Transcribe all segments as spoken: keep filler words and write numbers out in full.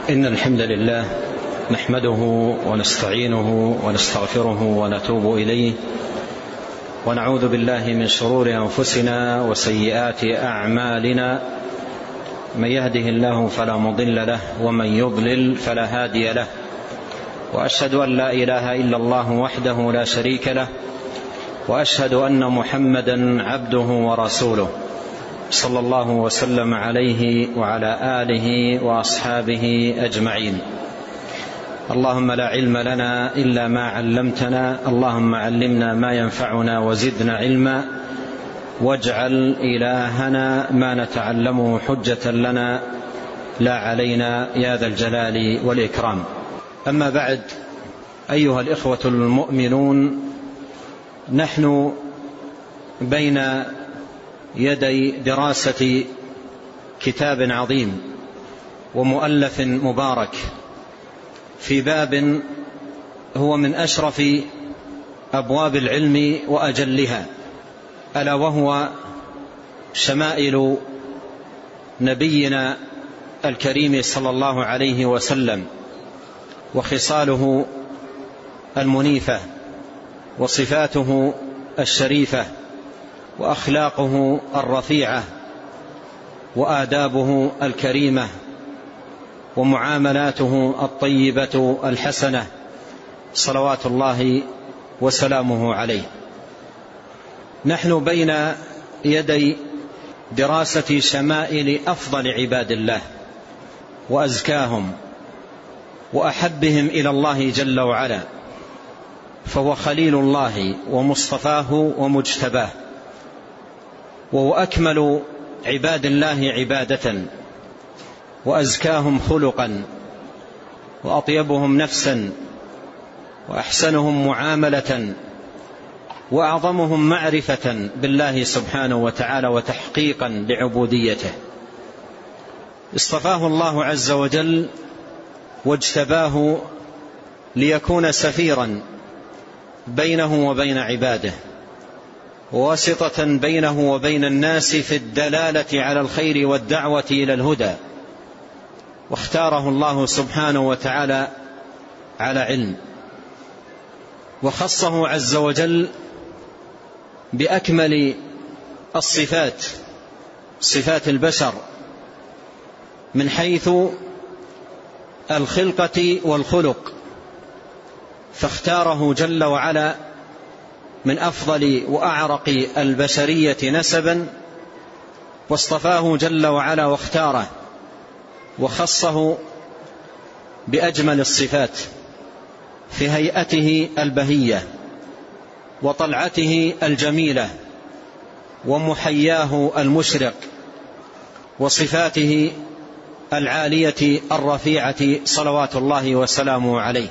إن الحمد لله نحمده ونستعينه ونستغفره ونتوب إليه، ونعوذ بالله من شرور أنفسنا وسيئات أعمالنا، من يهده الله فلا مضل له ومن يضلل فلا هادي له، وأشهد أن لا إله إلا الله وحده لا شريك له، وأشهد أن محمدا عبده ورسوله صلى الله وسلم عليه وعلى آله وأصحابه أجمعين. اللهم لا علم لنا إلا ما علمتنا، اللهم علمنا ما ينفعنا وزدنا علما، واجعل إلهنا ما نتعلمه حجة لنا لا علينا يا ذا الجلال والإكرام. أما بعد، أيها الإخوة المؤمنون، نحن بين يدي دراسة كتاب عظيم ومؤلف مبارك في باب هو من أشرف أبواب العلم وأجلها، ألا وهو شمائل نبينا الكريم صلى الله عليه وسلم، وخصاله المنيفة، وصفاته الشريفة، وأخلاقه الرفيعة، وآدابه الكريمة، ومعاملاته الطيبة الحسنة، صلوات الله وسلامه عليه. نحن بين يدي دراسة شمائل أفضل عباد الله وأزكاهم وأحبهم إلى الله جل وعلا، فهو خليل الله ومصطفاه ومجتباه، وهو أكمل عباد الله عبادة، وأزكاهم خلقا، وأطيبهم نفسا، وأحسنهم معاملة، وأعظمهم معرفة بالله سبحانه وتعالى وتحقيقا لعبوديته. اصطفاه الله عز وجل واجتباه ليكون سفيرا بينه وبين عباده، وواسطة بينه وبين الناس في الدلالة على الخير والدعوة إلى الهدى. واختاره الله سبحانه وتعالى على علم، وخصه عز وجل بأكمل الصفات، صفات البشر، من حيث الخلقة والخلق، فاختاره جل وعلا من أفضل وأعرق البشرية نسبا، واصطفاه جل وعلا واختاره وخصه بأجمل الصفات في هيئته البهية، وطلعته الجميلة، ومحياه المشرق، وصفاته العالية الرفيعة، صلوات الله وسلامه عليه.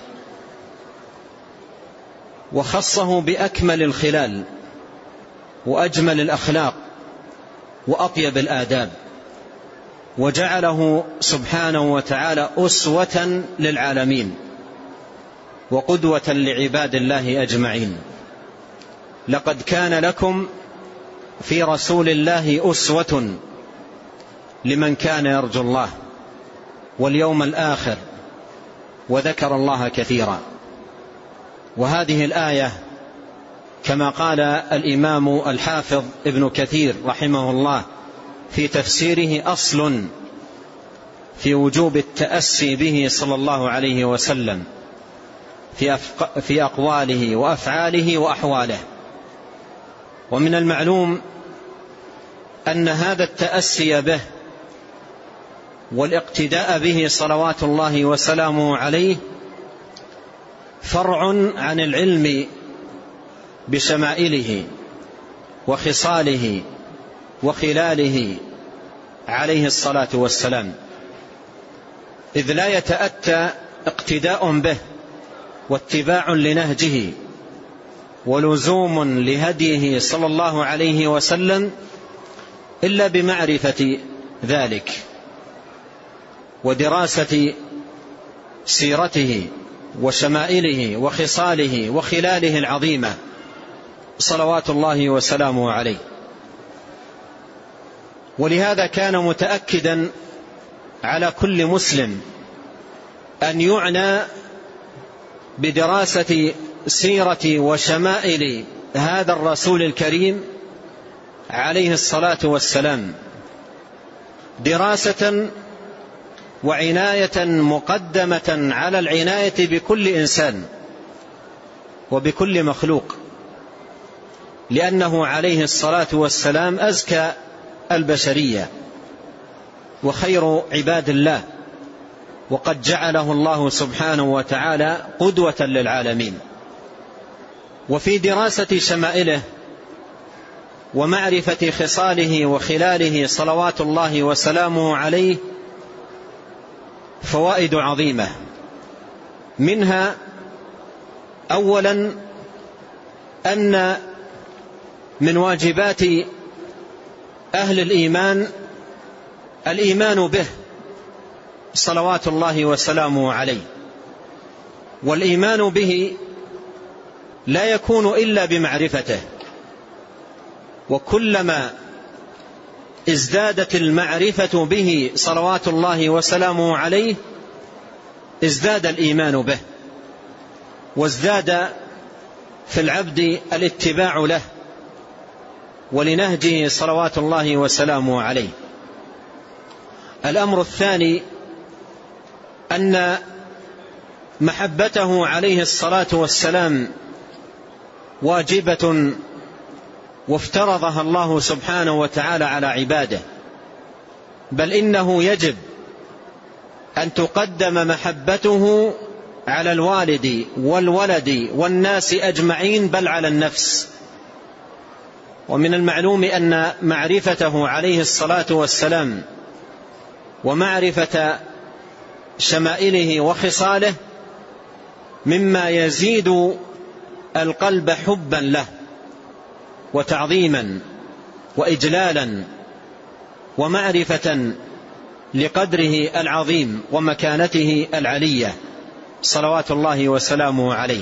وخصه بأكمل الخلال وأجمل الأخلاق وأطيب الآداب، وجعله سبحانه وتعالى أسوة للعالمين وقدوة لعباد الله أجمعين. لقد كان لكم في رسول الله أسوة لمن كان يرجو الله واليوم الآخر وذكر الله كثيرا. وهذه الآية كما قال الإمام الحافظ ابن كثير رحمه الله في تفسيره أصل في وجوب التأسي به صلى الله عليه وسلم في, في أقواله وأفعاله وأحواله. ومن المعلوم أن هذا التأسي به والاقتداء به صلوات الله وسلامه عليه فرع عن العلم بشمائله وخصاله وخلاله عليه الصلاة والسلام، إذ لا يتأتى اقتداء به واتباع لنهجه ولزوم لهديه صلى الله عليه وسلم إلا بمعرفة ذلك ودراسة سيرته وشمائله وخصاله وخلاله العظيمة، صلوات الله وسلامه عليه. ولهذا كان متأكدا على كل مسلم أن يعنى بدراسة سيرة وشمائل هذا الرسول الكريم عليه الصلاة والسلام دراسة وعناية مقدمة على العناية بكل إنسان وبكل مخلوق، لأنه عليه الصلاة والسلام أزكى البشرية وخير عباد الله، وقد جعله الله سبحانه وتعالى قدوة للعالمين. وفي دراسة شمائله ومعرفة خصاله وخلاله صلوات الله وسلامه عليه فوائد عظيمة، منها أولا أن من واجبات أهل الإيمان الإيمان به صلوات الله وسلامه عليه، والإيمان به لا يكون إلا بمعرفته، وكلما ازدادت المعرفة به صلوات الله وسلامه عليه ازداد الإيمان به، وازداد في العبد الاتباع له ولنهجه صلوات الله وسلامه عليه. الأمر الثاني أن محبته عليه الصلاة والسلام واجبة وافترضها الله سبحانه وتعالى على عباده، بل إنه يجب أن تقدم محبته على الوالد والولد والناس أجمعين، بل على النفس. ومن المعلوم أن معرفته عليه الصلاة والسلام ومعرفة شمائله وخصاله مما يزيد القلب حبا له وتعظيما وإجلالا ومعرفة لقدره العظيم ومكانته العلية صلوات الله وسلامه عليه.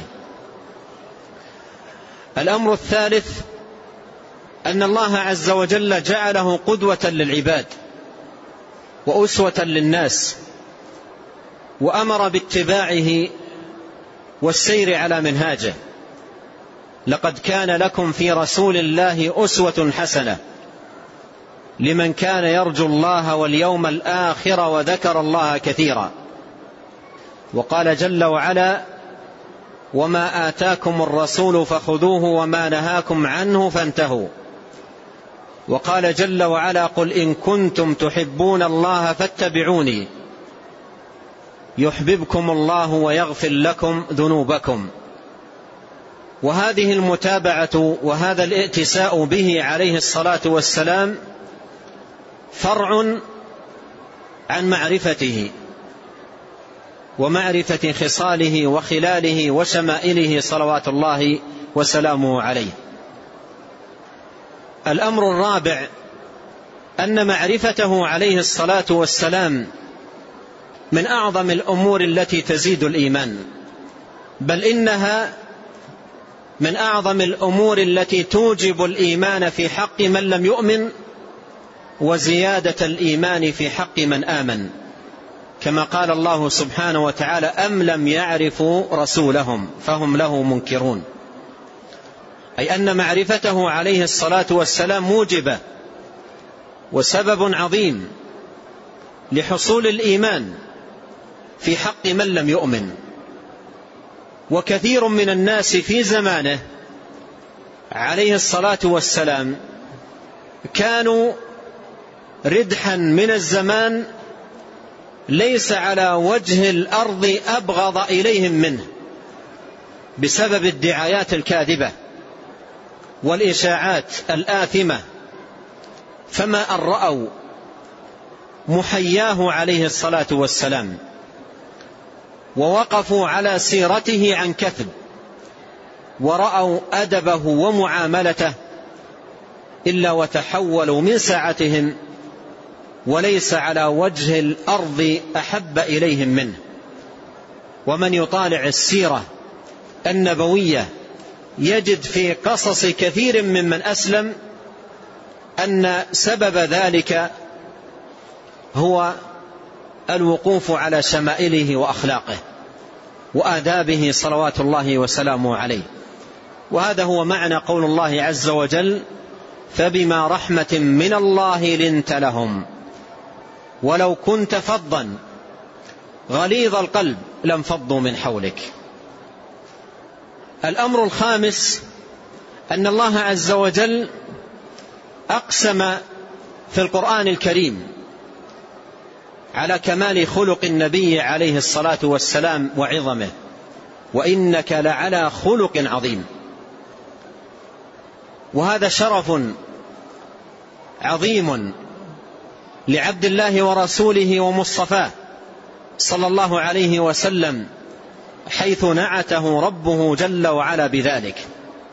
الأمر الثالث أن الله عز وجل جعله قدوة للعباد وأسوة للناس، وأمر باتباعه والسير على منهاجه. لقد كان لكم في رسول الله أسوة حسنة لمن كان يرجو الله واليوم الآخر وذكر الله كثيرا. وقال جل وعلا: وما آتاكم الرسول فخذوه وما نهاكم عنه فانتهوا. وقال جل وعلا: قل إن كنتم تحبون الله فاتبعوني يحببكم الله ويغفر لكم ذنوبكم. وهذه المتابعة وهذا الائتساء به عليه الصلاة والسلام فرع عن معرفته ومعرفة خصاله وخلاله وشمائله صلوات الله وسلامه عليه. الأمر الرابع أن معرفته عليه الصلاة والسلام من أعظم الأمور التي تزيد الإيمان، بل إنها من أعظم الأمور التي توجب الإيمان في حق من لم يؤمن وزيادة الإيمان في حق من آمن، كما قال الله سبحانه وتعالى: أم لم يعرفوا رسولهم فهم له منكرون. أي أن معرفته عليه الصلاة والسلام موجبة وسبب عظيم لحصول الإيمان في حق من لم يؤمن. وكثير من الناس في زمانه عليه الصلاة والسلام كانوا ردحا من الزمان ليس على وجه الأرض أبغض إليهم منه، بسبب الدعايات الكاذبة والإشاعات الآثمة، فما أن رأوا محياه عليه الصلاة والسلام ووقفوا على سيرته عن كثب ورأوا أدبه ومعاملته إلا وتحولوا من ساعتهم وليس على وجه الأرض أحب إليهم منه. ومن يطالع السيرة النبوية يجد في قصص كثير ممن أسلم أن سبب ذلك هو الوقوف على شمائله وأخلاقه وآدابه صلوات الله وسلامه عليه. وهذا هو معنى قول الله عز وجل: فبما رحمة من الله لنت لهم ولو كنت فظا غليظ القلب لانفضوا من حولك. الأمر الخامس أن الله عز وجل أقسم في القرآن الكريم على كمال خلق النبي عليه الصلاة والسلام وعظمه: وإنك لعلى خلق عظيم. وهذا شرف عظيم لعبد الله ورسوله ومصطفاه صلى الله عليه وسلم، حيث نعته ربه جل وعلا بذلك.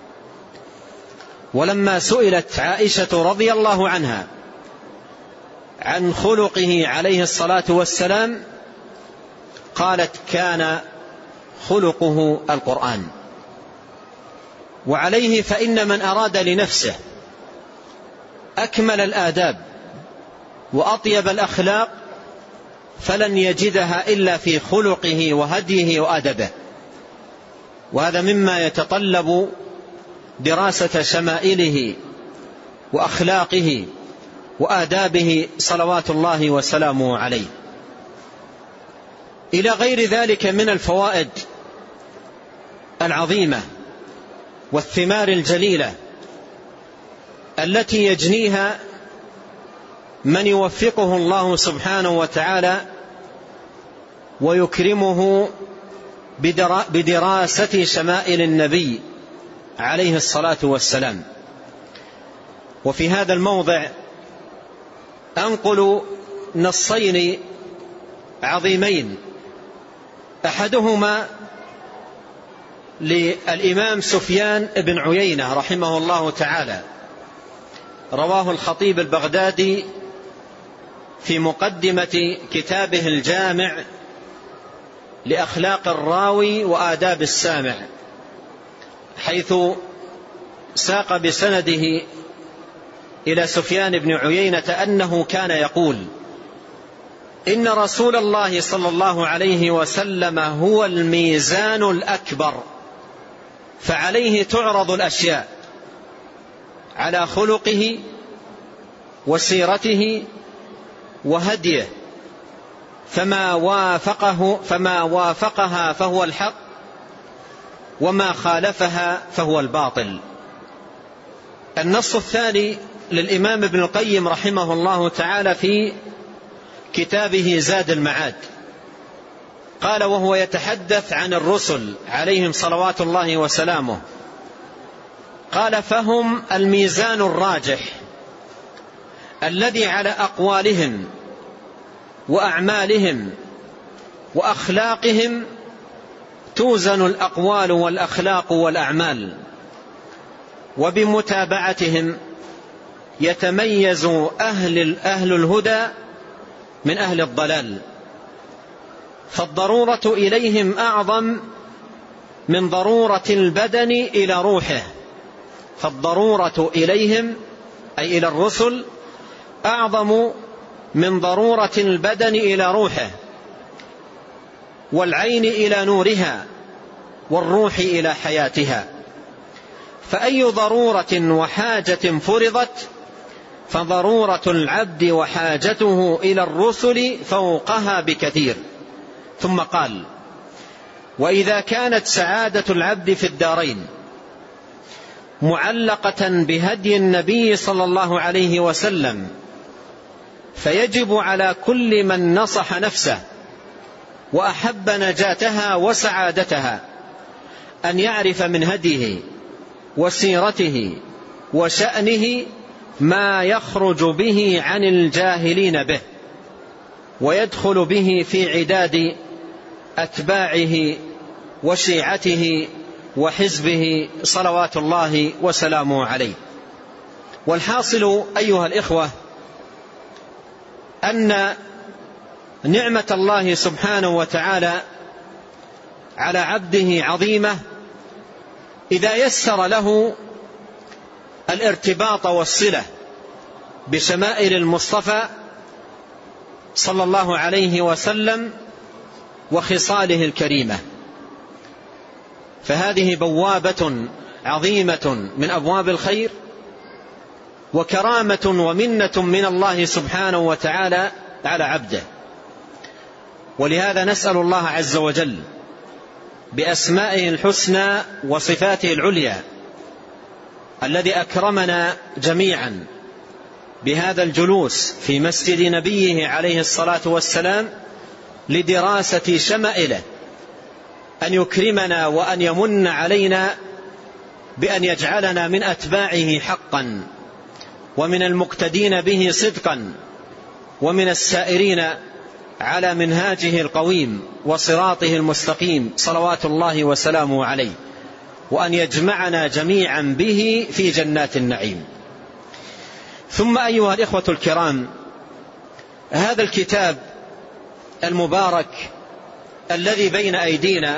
ولما سئلت عائشة رضي الله عنها عن خلقه عليه الصلاة والسلام قالت: كان خلقه القرآن. وعليه فإن من أراد لنفسه أكمل الآداب وأطيب الأخلاق فلن يجدها إلا في خلقه وهديه وأدبه. وهذا مما يتطلب دراسة شمائله وأخلاقه وآدابه صلوات الله وسلامه عليه. إلى غير ذلك من الفوائد العظيمة والثمار الجليلة التي يجنيها من يوفقه الله سبحانه وتعالى ويكرمه بدراسة شمائل النبي عليه الصلاة والسلام. وفي هذا الموضع أنقل نصين عظيمين، أحدهما للإمام سفيان بن عيينة رحمه الله تعالى، رواه الخطيب البغدادي في مقدمة كتابه الجامع لأخلاق الراوي وآداب السامع، حيث ساق بسنده إلى سفيان بن عيينة أنه كان يقول: إن رسول الله صلى الله عليه وسلم هو الميزان الأكبر، فعليه تعرض الأشياء على خلقه وسيرته وهديه، فما وافقه فما وافقها فهو الحق، وما خالفها فهو الباطل. النص الثاني للإمام ابن القيم رحمه الله تعالى في كتابه زاد المعاد، قال وهو يتحدث عن الرسل عليهم صلوات الله وسلامه، قال: فهم الميزان الراجح الذي على أقوالهم وأعمالهم وأخلاقهم توزن الأقوال والأخلاق والأعمال، وبمتابعتهم يتميز أهل, أهل الهدى من أهل الضلال، فالضرورة إليهم أعظم من ضرورة البدن إلى روحه. فالضرورة إليهم أي إلى الرسل أعظم من ضرورة البدن إلى روحه، والعين إلى نورها، والروح إلى حياتها. فأي ضرورة وحاجة فرضت فضرورة العبد وحاجته إلى الرسل فوقها بكثير. ثم قال: وإذا كانت سعادة العبد في الدارين معلقة بهدي النبي صلى الله عليه وسلم، فيجب على كل من نصح نفسه وأحب نجاتها وسعادتها أن يعرف من هديه وسيرته وشأنه ما يخرج به عن الجاهلين به، ويدخل به في عداد أتباعه وشيعته وحزبه صلوات الله وسلامه عليه. والحاصل أيها الإخوة أن نعمة الله سبحانه وتعالى على عبده عظيمة إذا يسر له الارتباط والصلة بشمائل المصطفى صلى الله عليه وسلم وخصاله الكريمة. فهذه بوابة عظيمة من أبواب الخير، وكرامة ومنة من الله سبحانه وتعالى على عبده. ولهذا نسأل الله عز وجل بأسمائه الحسنى وصفاته العليا الذي أكرمنا جميعا بهذا الجلوس في مسجد نبيه عليه الصلاة والسلام لدراسة شمائله، أن يكرمنا وأن يمن علينا بأن يجعلنا من أتباعه حقا، ومن المقتدين به صدقا، ومن السائرين على منهاجه القويم وصراطه المستقيم صلوات الله وسلامه عليه، وأن يجمعنا جميعا به في جنات النعيم. ثم أيها الإخوة الكرام، هذا الكتاب المبارك الذي بين أيدينا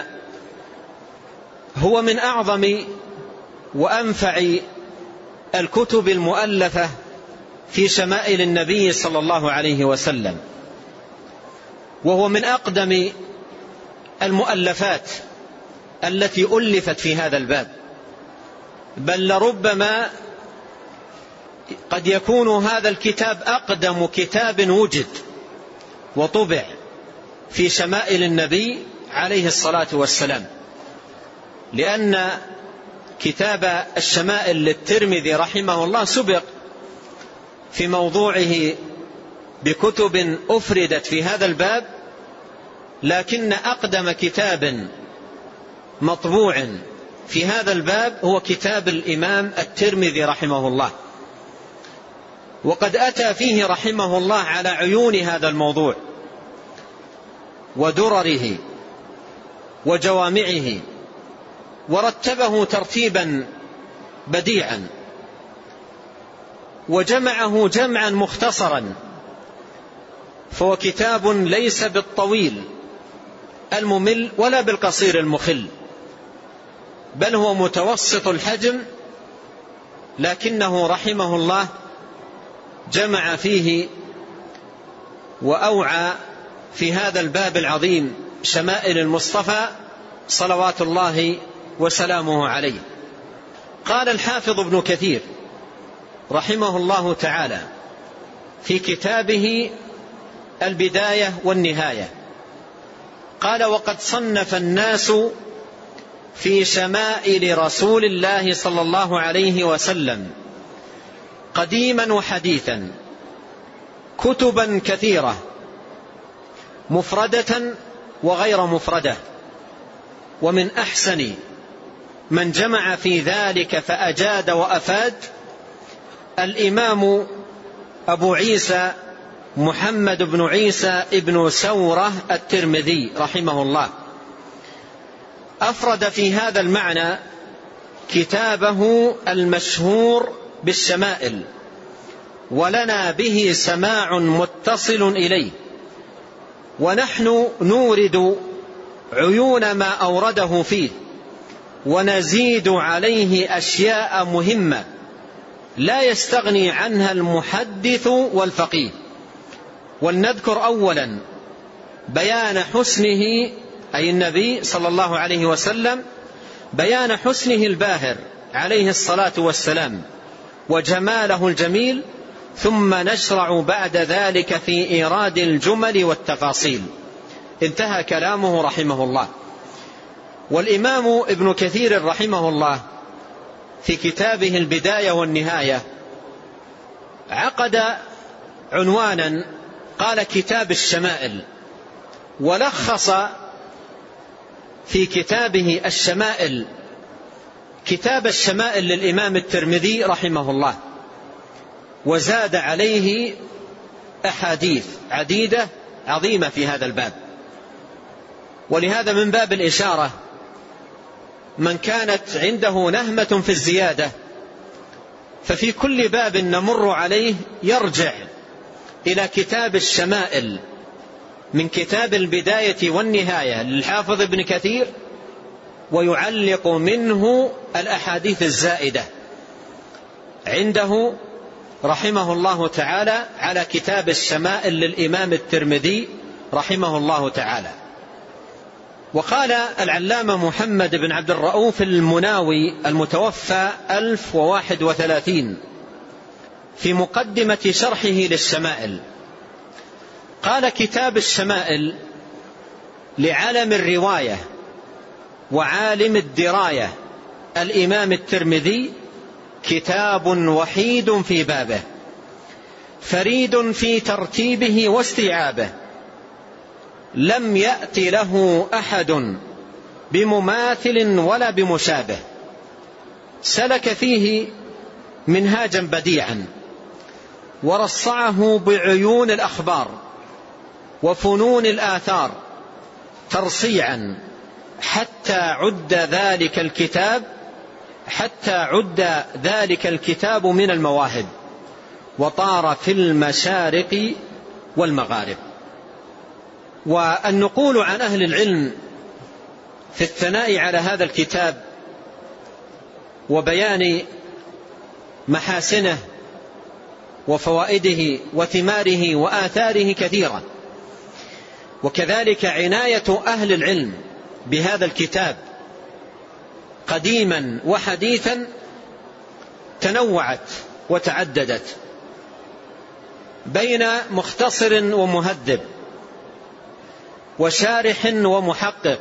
هو من أعظم وأنفع الكتب المؤلفة في شمائل النبي صلى الله عليه وسلم، وهو من أقدم المؤلفات التي ألفت في هذا الباب، بل لربما قد يكون هذا الكتاب أقدم كتاب وجد وطبع في شمائل النبي عليه الصلاة والسلام، لأن كتاب الشمائل للترمذي رحمه الله سبق في موضوعه بكتب أفردت في هذا الباب، لكن أقدم كتاب مطبوع في هذا الباب هو كتاب الإمام الترمذي رحمه الله، وقد أتى فيه رحمه الله على عيون هذا الموضوع ودرره وجوامعه، ورتبه ترتيبا بديعا، وجمعه جمعا مختصرا، فهو كتاب ليس بالطويل الممل ولا بالقصير المخل، بل هو متوسط الحجم، لكنه رحمه الله جمع فيه وأوعى في هذا الباب العظيم شمائل المصطفى صلوات الله وسلامه عليه. قال الحافظ ابن كثير رحمه الله تعالى في كتابه البداية والنهاية، قال: وقد صنف الناس في شمائل رسول الله صلى الله عليه وسلم قديما وحديثا كتبا كثيرة مفردة وغير مفردة، ومن أحسن من جمع في ذلك فأجاد وأفاد الإمام أبو عيسى محمد بن عيسى ابن سورة الترمذي رحمه الله، أفرد في هذا المعنى كتابه المشهور بالشمائل، ولنا به سماع متصل إليه، ونحن نورد عيون ما أورده فيه، ونزيد عليه أشياء مهمة لا يستغني عنها المحدث والفقيه. ولنذكر أولا بيان حسنه، أي النبي صلى الله عليه وسلم، بيان حسنه الباهر عليه الصلاة والسلام وجماله الجميل، ثم نشرع بعد ذلك في إيراد الجمل والتفاصيل. انتهى كلامه رحمه الله. والإمام ابن كثير رحمه الله في كتابه البداية والنهاية عقد عنوانا قال: كتاب الشمائل، ولخص في كتابه الشمائل كتاب الشمائل للإمام الترمذي رحمه الله، وزاد عليه أحاديث عديدة عظيمة في هذا الباب. ولهذا من باب الإشارة من كانت عنده نهمة في الزيادة، ففي كل باب نمر عليه يرجع إلى كتاب الشمائل من كتاب البداية والنهاية للحافظ ابن كثير، ويعلق منه الأحاديث الزائدة عنده رحمه الله تعالى على كتاب الشمائل للإمام الترمذي رحمه الله تعالى. وقال العلامة محمد بن عبد الرؤوف المناوي المتوفى ألف وواحد وثلاثين في مقدمة شرحه للشمائل، قال: كتاب الشمائل لعلم الرواية وعالم الدراية الإمام الترمذي كتاب وحيد في بابه، فريد في ترتيبه واستيعابه، لم يأت له أحد بمماثل ولا بمشابه، سلك فيه منهاجا بديعا، ورصعه بعيون الأخبار وفنون الآثار ترصيعا، حتى عد ذلك الكتاب حتى عد ذلك الكتاب من المواهب، وطار في المشارق والمغارب. والنقول عن أهل العلم في الثناء على هذا الكتاب وبيان محاسنه وفوائده وثماره وآثاره كثيرة، وكذلك عناية أهل العلم بهذا الكتاب قديما وحديثا تنوعت وتعددت، بين مختصر ومهذب وشارح ومحقق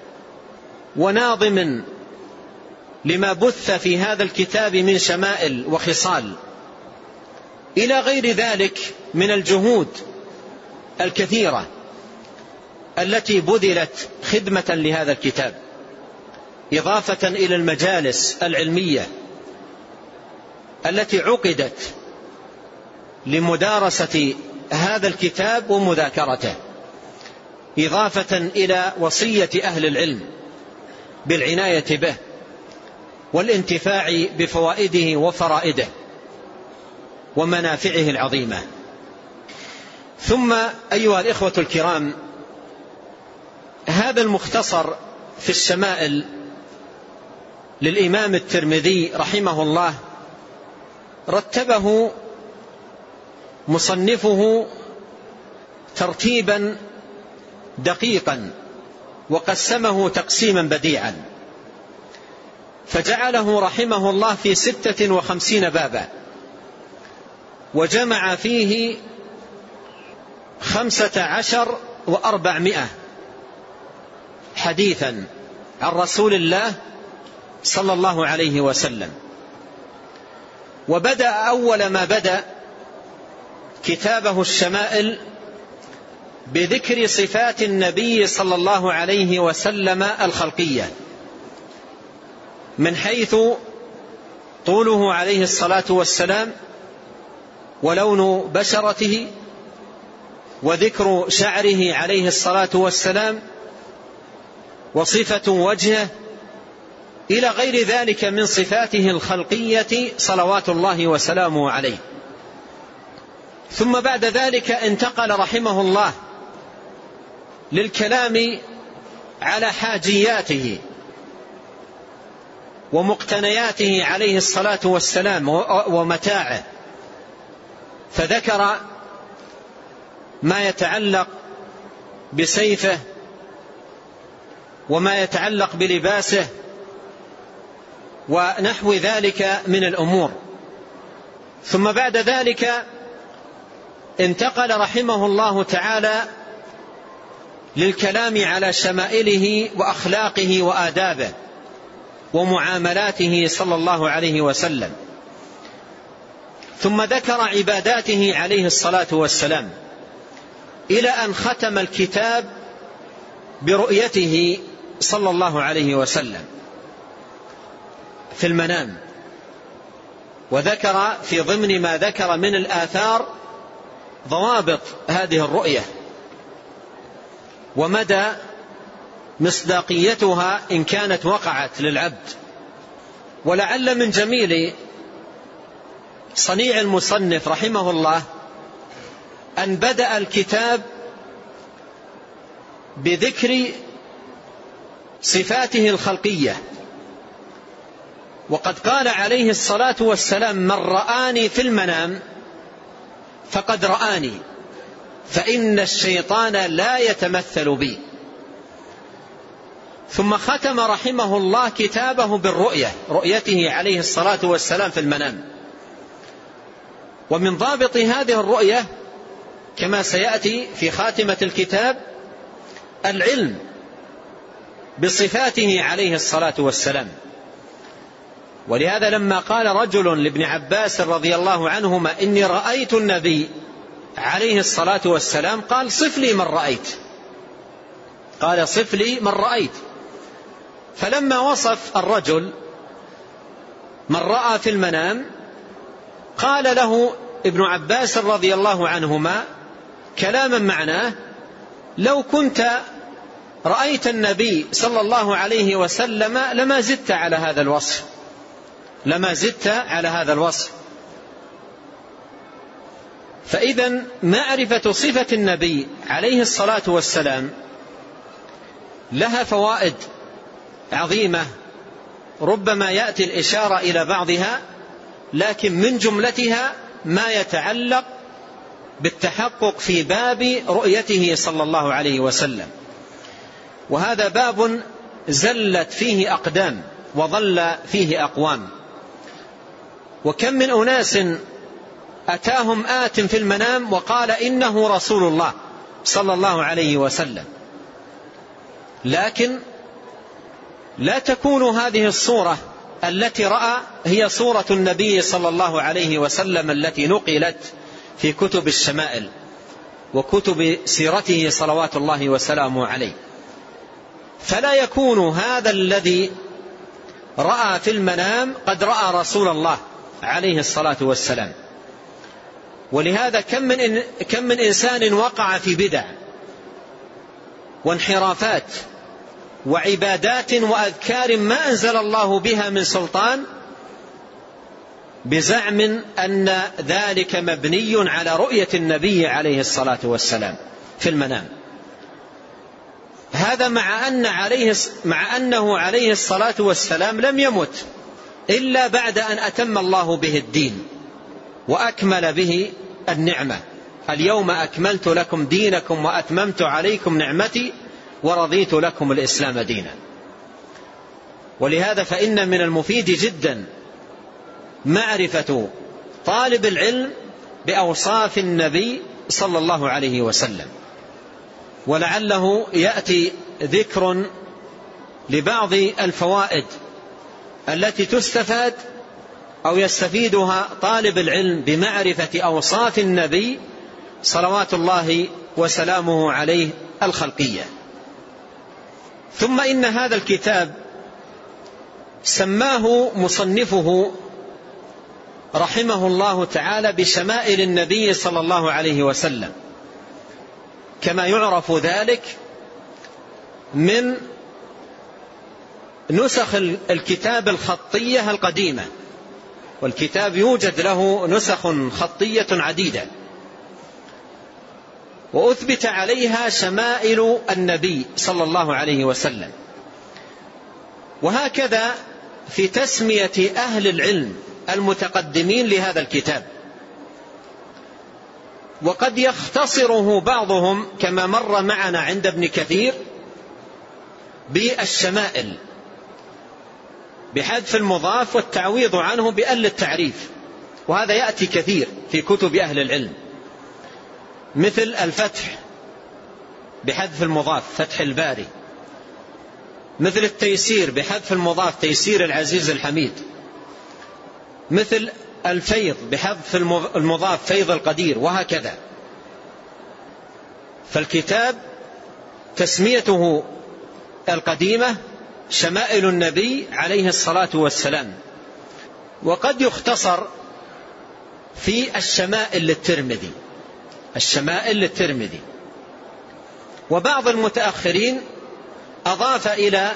وناظم لما بث في هذا الكتاب من شمائل وخصال، إلى غير ذلك من الجهود الكثيرة التي بذلت خدمة لهذا الكتاب، إضافة إلى المجالس العلمية التي عقدت لمدارسة هذا الكتاب ومذاكرته، إضافة إلى وصية أهل العلم بالعناية به والانتفاع بفوائده وفرائده ومنافعه العظيمة. ثم أيها الإخوة الكرام، هذا المختصر في الشمائل للإمام الترمذي رحمه الله رتبه مصنفه ترتيبا دقيقا، وقسمه تقسيما بديعا، فجعله رحمه الله في ستة وخمسين بابا، وجمع فيه خمسة عشر وأربعمائة حديثا عن رسول الله صلى الله عليه وسلم. وبدأ أول ما بدأ كتابه الشمائل بذكر صفات النبي صلى الله عليه وسلم الخلقية، من حيث طوله عليه الصلاة والسلام، ولون بشرته، وذكر شعره عليه الصلاة والسلام، وصفة وجهه، إلى غير ذلك من صفاته الخلقية صلوات الله وسلامه عليه. ثم بعد ذلك انتقل رحمه الله للكلام على حاجياته ومقتنياته عليه الصلاة والسلام ومتاعه، فذكر ما يتعلق بسيفه وما يتعلق بلباسه ونحو ذلك من الأمور. ثم بعد ذلك انتقل رحمه الله تعالى للكلام على شمائله وأخلاقه وآدابه ومعاملاته صلى الله عليه وسلم. ثم ذكر عباداته عليه الصلاة والسلام، إلى أن ختم الكتاب برؤيته صلى الله عليه وسلم في المنام، وذكر في ضمن ما ذكر من الآثار ضوابط هذه الرؤية ومدى مصداقيتها إن كانت وقعت للعبد. ولعل من جميل صنيع المصنف رحمه الله أن بدأ الكتاب بذكر صفاته الخلقية وقد قال عليه الصلاة والسلام: من رآني في المنام فقد رآني، فإن الشيطان لا يتمثل بي. ثم ختم رحمه الله كتابه بالرؤية، رؤيته عليه الصلاة والسلام في المنام. ومن ضابط هذه الرؤية كما سيأتي في خاتمة الكتاب العلم بصفاته عليه الصلاة والسلام. ولهذا لما قال رجل لابن عباس رضي الله عنهما: إني رأيت النبي عليه الصلاة والسلام، قال: صف لي من رأيت، قال: صف لي من رأيت. فلما وصف الرجل من رأى في المنام قال له ابن عباس رضي الله عنهما كلاما معناه: لو كنت رأيت النبي صلى الله عليه وسلم لما زدت على هذا الوصف، لما زدت على هذا الوصف. فإذا معرفة صفة النبي عليه الصلاة والسلام لها فوائد عظيمة، ربما يأتي الإشارة إلى بعضها، لكن من جملتها ما يتعلق بالتحقق في باب رؤيته صلى الله عليه وسلم. وهذا باب زلت فيه أقدام وظل فيه أقوام. وكم من أناس أتاهم آت في المنام وقال إنه رسول الله صلى الله عليه وسلم، لكن لا تكون هذه الصورة التي رأى هي صورة النبي صلى الله عليه وسلم التي نقلت في كتب الشمائل وكتب سيرته صلوات الله وسلامه عليه. فلا يكون هذا الذي رأى في المنام قد رأى رسول الله عليه الصلاة والسلام. ولهذا كم من, إن كم من إنسان وقع في بدع وانحرافات وعبادات وأذكار ما أنزل الله بها من سلطان بزعم أن ذلك مبني على رؤية النبي عليه الصلاة والسلام في المنام. هذا مع أن عليه مع أنه عليه الصلاة والسلام لم يمت إلا بعد أن أتم الله به الدين وأكمل به النعمة: اليوم أكملت لكم دينكم وأتممت عليكم نعمتي ورضيت لكم الإسلام دينا. ولهذا فإن من المفيد جدا معرفة طالب العلم بأوصاف النبي صلى الله عليه وسلم. ولعله يأتي ذكر لبعض الفوائد التي تستفاد أو يستفيدها طالب العلم بمعرفة أوصاف النبي صلوات الله وسلامه عليه الخلقية. ثم إن هذا الكتاب سماه مصنفه رحمه الله تعالى بشمائل النبي صلى الله عليه وسلم، كما يعرف ذلك من نسخ الكتاب الخطية القديمة. والكتاب يوجد له نسخ خطية عديدة، وأثبت عليها شمائل النبي صلى الله عليه وسلم. وهكذا في تسمية أهل العلم المتقدمين لهذا الكتاب. وقد يختصره بعضهم كما مر معنا عند ابن كثير بالشمائل بحذف المضاف والتعويض عنه بأل التعريف، وهذا يأتي كثير في كتب أهل العلم، مثل الفتح بحذف المضاف فتح الباري، مثل التيسير بحذف المضاف تيسير العزيز الحميد، مثل الفيض بحذف المضاف فيض القدير، وهكذا. فالكتاب تسميته القديمة شمائل النبي عليه الصلاة والسلام. وقد يختصر في الشمائل للترمذي، الشمائل للترمذي. وبعض المتأخرين أضاف إلى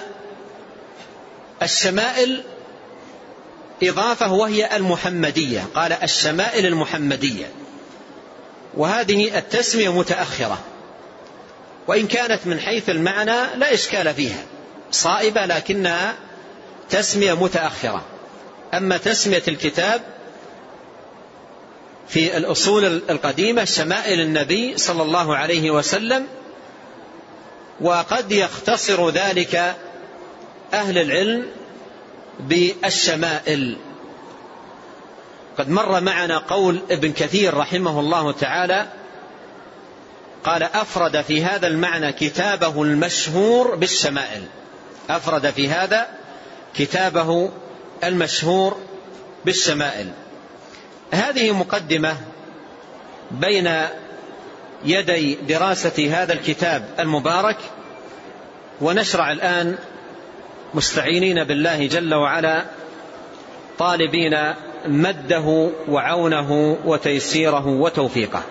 الشمائل إضافة وهي المحمدية، قال الشمائل المحمدية. وهذه التسمية متأخرة، وإن كانت من حيث المعنى لا إشكال فيها، صائبة، لكنها تسمية متأخرة. أما تسمية الكتاب في الأصول القديمة شمائل النبي صلى الله عليه وسلم، وقد يختصر ذلك أهل العلم بالشمائل. قد مر معنا قول ابن كثير رحمه الله تعالى، قال: أفرد في هذا المعنى كتابه المشهور بالشمائل، أفرد في هذا كتابه المشهور بالشمائل. هذه مقدمة بين يدي دراسة هذا الكتاب المبارك، ونشرع الآن مستعينين بالله جل وعلا طالبين مده وعونه وتيسيره وتوفيقه.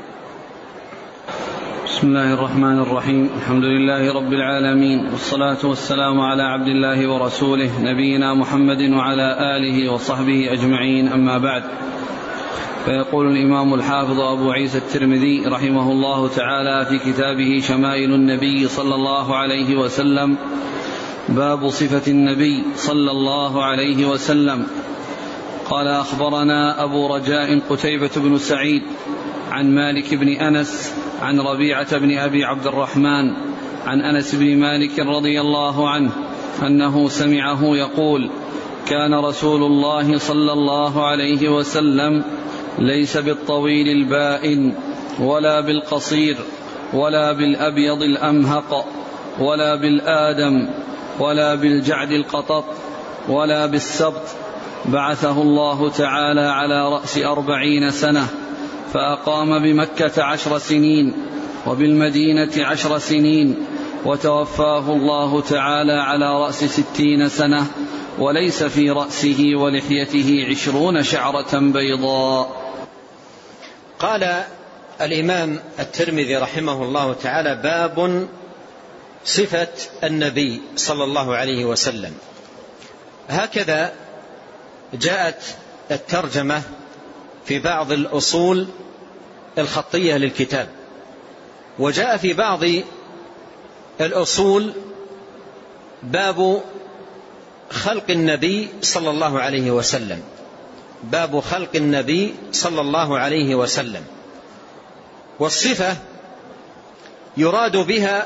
بسم الله الرحمن الرحيم. الحمد لله رب العالمين، والصلاة والسلام على عبد الله ورسوله نبينا محمد وعلى آله وصحبه أجمعين، أما بعد. فيقول الإمام الحافظ أبو عيسى الترمذي رحمه الله تعالى في كتابه شمائل النبي صلى الله عليه وسلم: باب صفة النبي صلى الله عليه وسلم. قال: أخبرنا أبو رجاء قتيبة بن سعيد عن مالك بن أنس عن ربيعة بن أبي عبد الرحمن عن أنس بن مالك رضي الله عنه أنه سمعه يقول: كان رسول الله صلى الله عليه وسلم ليس بالطويل البائن ولا بالقصير ولا بالأبيض الأمهق ولا بالآدم ولا بالجعد القطط ولا بالسبط، بعثه الله تعالى على رأس أربعين سنة، فأقام بمكة عشر سنين وبالمدينة عشر سنين، وتوفاه الله تعالى على رأس ستين سنة، وليس في رأسه ولحيته عشرون شعرة بيضاء. قال الإمام الترمذي رحمه الله تعالى: باب صفة النبي صلى الله عليه وسلم. هكذا جاءت الترجمة في بعض الأصول الخطية للكتاب، وجاء في بعض الأصول باب خلق النبي صلى الله عليه وسلم، باب خلق النبي صلى الله عليه وسلم. والصفة يراد بها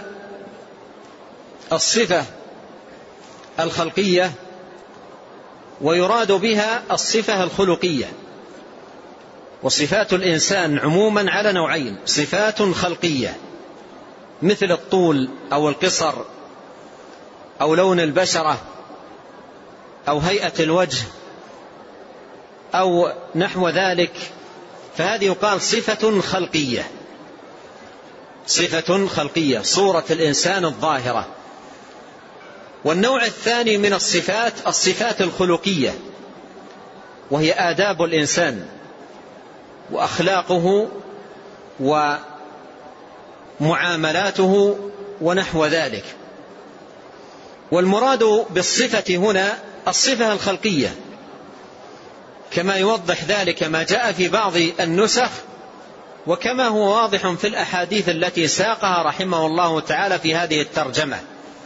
الصفة الخلقية، ويراد بها الصفة الخلقية. وصفات الإنسان عموما على نوعين: صفات خلقية مثل الطول أو القصر أو لون البشرة أو هيئة الوجه أو نحو ذلك، فهذه يقال صفة خلقية، صفة خلقية، صورة الإنسان الظاهرة. والنوع الثاني من الصفات الصفات الخلقية، وهي آداب الإنسان وأخلاقه ومعاملاته ونحو ذلك. والمراد بالصفة هنا الصفة الخلقية، كما يوضح ذلك ما جاء في بعض النسخ، وكما هو واضح في الأحاديث التي ساقها رحمه الله تعالى في هذه الترجمة.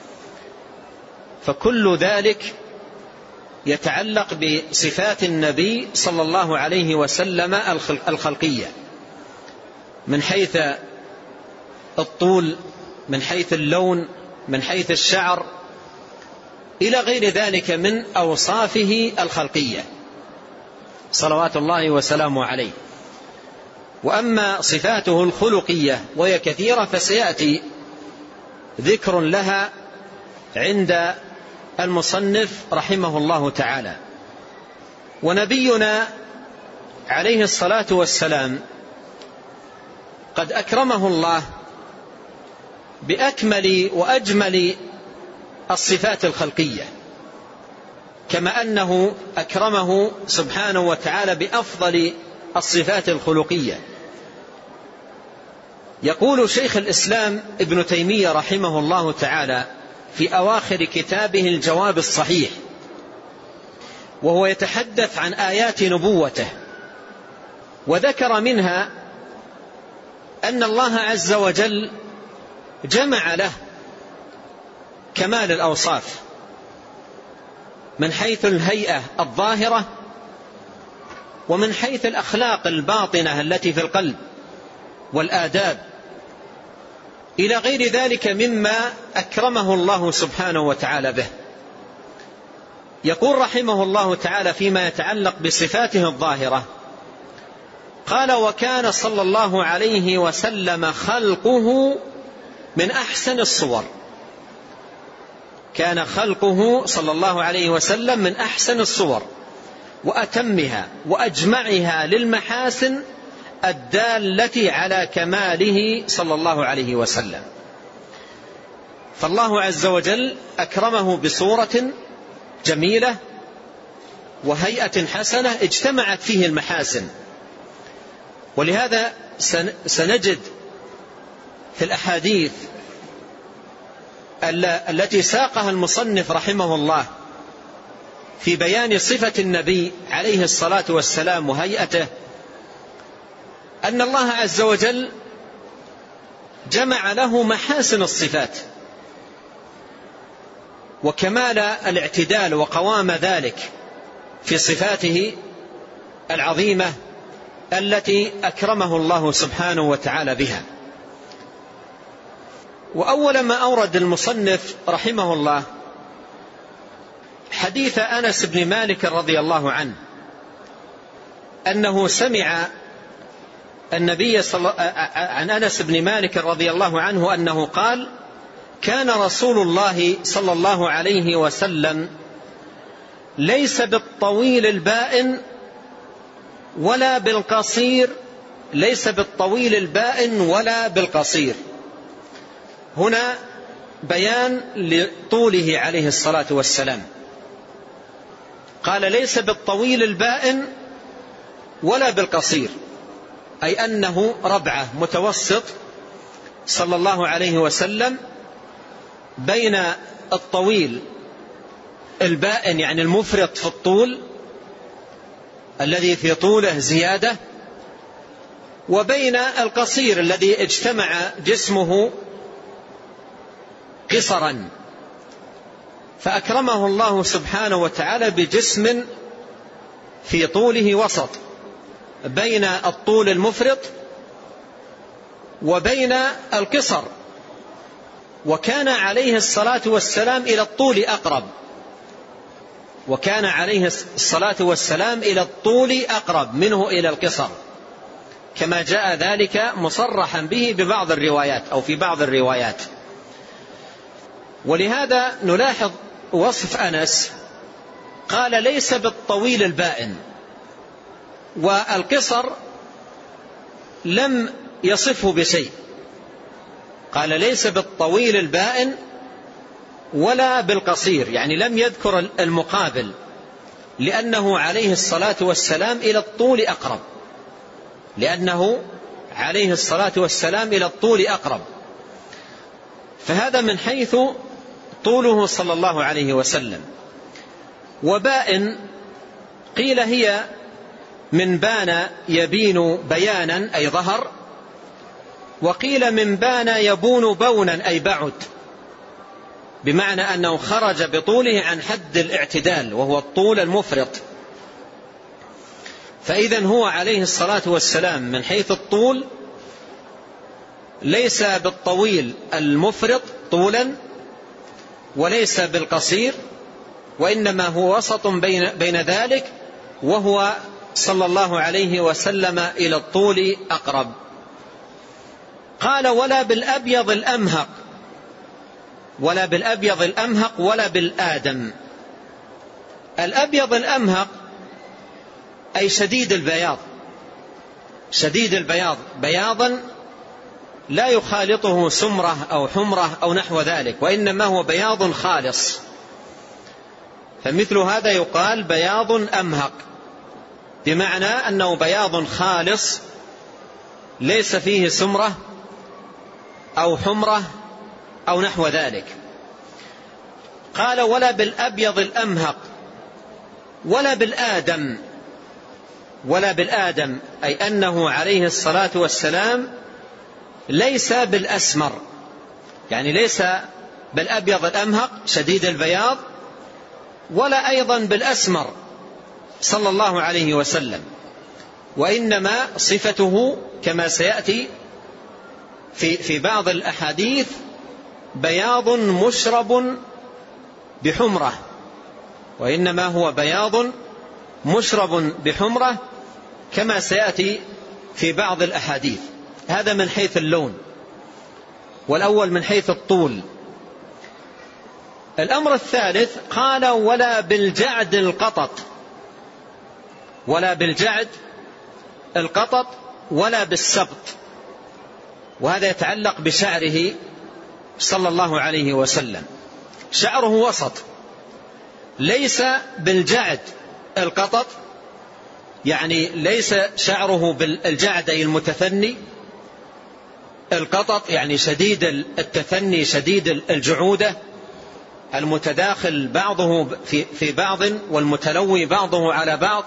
فكل ذلك يتعلق بصفات النبي صلى الله عليه وسلم الخلقية، من حيث الطول، من حيث اللون، من حيث الشعر، إلى غير ذلك من أوصافه الخلقية صلوات الله وسلامه عليه. وأما صفاته الخلقية وهي كثيرة فسيأتي ذكر لها عند المصنف رحمه الله تعالى. ونبينا عليه الصلاة والسلام قد أكرمه الله بأكمل وأجمل الصفات الخلقية، كما أنه أكرمه سبحانه وتعالى بأفضل الصفات الخلقية. يقول شيخ الإسلام ابن تيمية رحمه الله تعالى في أواخر كتابه الجواب الصحيح، وهو يتحدث عن آيات نبوته، وذكر منها أن الله عز وجل جمع له كمال الأوصاف من حيث الهيئة الظاهرة ومن حيث الأخلاق الباطنة التي في القلب والآداب إلى غير ذلك مما أكرمه الله سبحانه وتعالى به. يقول رحمه الله تعالى فيما يتعلق بصفاته الظاهرة قال: وكان صلى الله عليه وسلم خلقه من أحسن الصور. كان خلقه صلى الله عليه وسلم من أحسن الصور وأتمها وأجمعها للمحاسن الدالة على كماله صلى الله عليه وسلم. فالله عز وجل أكرمه بصورة جميلة وهيئة حسنة اجتمعت فيه المحاسن. ولهذا سنجد في الأحاديث التي ساقها المصنف رحمه الله في بيان صفة النبي عليه الصلاة والسلام وهيئته أن الله عز وجل جمع له محاسن الصفات وكمال الاعتدال وقوام ذلك في صفاته العظيمة التي أكرمه الله سبحانه وتعالى بها. وأول ما أورد المصنف رحمه الله حديث أنس بن مالك رضي الله عنه أنه سمع النبي صلى عن أنس بن مالك رضي الله عنه أنه قال: كان رسول الله صلى الله عليه وسلم ليس بالطويل البائن ولا بالقصير ليس بالطويل البائن ولا بالقصير. هنا بيان لطوله عليه الصلاة والسلام. قال: ليس بالطويل البائن ولا بالقصير، أي أنه ربعة متوسط صلى الله عليه وسلم بين الطويل البائن يعني المفرط في الطول الذي في طوله زيادة، وبين القصير الذي اجتمع جسمه قصرا. فأكرمه الله سبحانه وتعالى بجسم في طوله وسط بين الطول المفرط وبين القصر. وكان عليه الصلاة والسلام إلى الطول أقرب وكان عليه الصلاة والسلام إلى الطول أقرب منه إلى القصر، كما جاء ذلك مصرحا به ببعض الروايات أو في بعض الروايات. ولهذا نلاحظ وصف أنس قال: ليس بالطويل البائن، والقصر لم يصفه بشيء. قال: ليس بالطويل البائن ولا بالقصير، يعني لم يذكر المقابل، لأنه عليه الصلاة والسلام إلى الطول أقرب لأنه عليه الصلاة والسلام إلى الطول أقرب. فهذا من حيث طوله صلى الله عليه وسلم. وبائن قيل هي من بان يبين بيانا أي ظهر، وقيل من بان يبون بونا أي بعد، بمعنى أنه خرج بطوله عن حد الاعتدال وهو الطول المفرط. فإذن هو عليه الصلاة والسلام من حيث الطول ليس بالطويل المفرط طولا وليس بالقصير، وإنما هو وسط بين, بين ذلك، وهو صلى الله عليه وسلم إلى الطول أقرب. قال: ولا بالأبيض الأمهق ولا بالأبيض الأمهق ولا بالآدم. الأبيض الأمهق أي شديد البياض شديد البياض بياضا لا يخالطه سمرة أو حمرة أو نحو ذلك، وإنما هو بياض خالص. فمثل هذا يقال بياض أمهق، بمعنى أنه بياض خالص ليس فيه سمرة أو حمرة أو نحو ذلك. قال: ولا بالأبيض الأمهق ولا بالآدم. ولا بالآدم أي أنه عليه الصلاة والسلام ليس بالأسمر، يعني ليس بالأبيض الأمهق شديد البياض، ولا أيضا بالأسمر صلى الله عليه وسلم، وإنما صفته كما سيأتي في في بعض الأحاديث بياض مشرب بحمرة، وإنما هو بياض مشرب بحمرة كما سيأتي في بعض الأحاديث. هذا من حيث اللون، والأول من حيث الطول. الأمر الثالث قال ولا بالجعد القطط، ولا بالجعد القطط ولا بالسبط، وهذا يتعلق بشعره صلى الله عليه وسلم. شعره وسط، ليس بالجعد القطط، يعني ليس شعره بالجعد أي المتثني، القطط يعني شديد التثني شديد الجعودة، المتداخل بعضه في بعض والمتلوي بعضه على بعض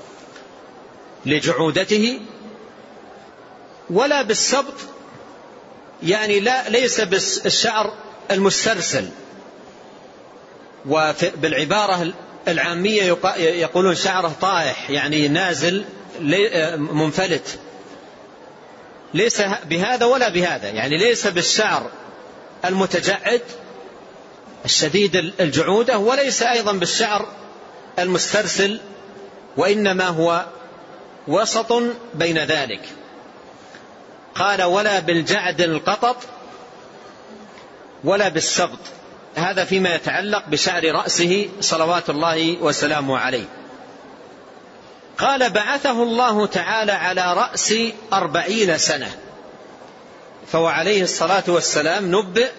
لجعودته. ولا بالسبط، يعني لا ليس بالشعر المسترسل، وبالعبارة العامية يقولون شعره طائح يعني نازل منفلت، ليس بهذا ولا بهذا، يعني ليس بالشعر المتجعد الشديد الجعودة، وليس أيضا بالشعر المسترسل، وإنما هو وسط بين ذلك. قال ولا بالجعد القطط ولا بالسبط، هذا فيما يتعلق بشعر رأسه صلوات الله وسلامه عليه. قال بعثه الله تعالى على رأس أربعين سنة، فهو عليه الصلاة والسلام نبئ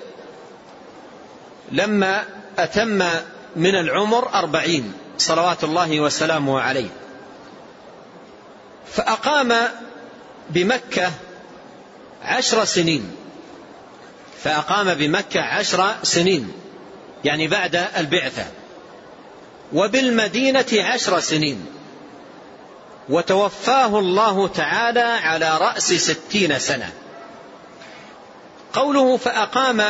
لما أتم من العمر أربعين صلوات الله وسلامه عليه، فأقام بمكة عشر سنين، فأقام بمكة عشر سنين يعني بعد البعثة، وبالمدينة عشر سنين، وتوفاه الله تعالى على رأس ستين سنة. قوله فأقام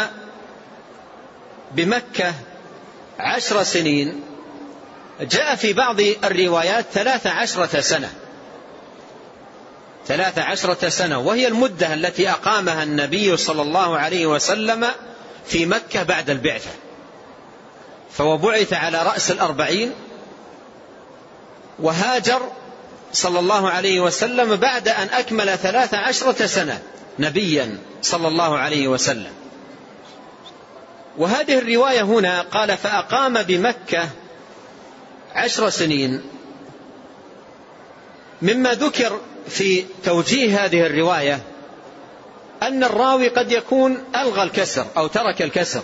بمكة عشر سنين جاء في بعض الروايات ثلاث عشرة سنة، ثلاث عشرة سنة، وهي المدة التي أقامها النبي صلى الله عليه وسلم في مكة بعد البعثة، فهو بعث على رأس الأربعين، وهاجر صلى الله عليه وسلم بعد أن أكمل ثلاث عشرة سنة نبيا صلى الله عليه وسلم. وهذه الرواية هنا قال فأقام بمكة عشر سنين، مما ذكر في توجيه هذه الرواية أن الراوي قد يكون ألغى الكسر أو ترك الكسر،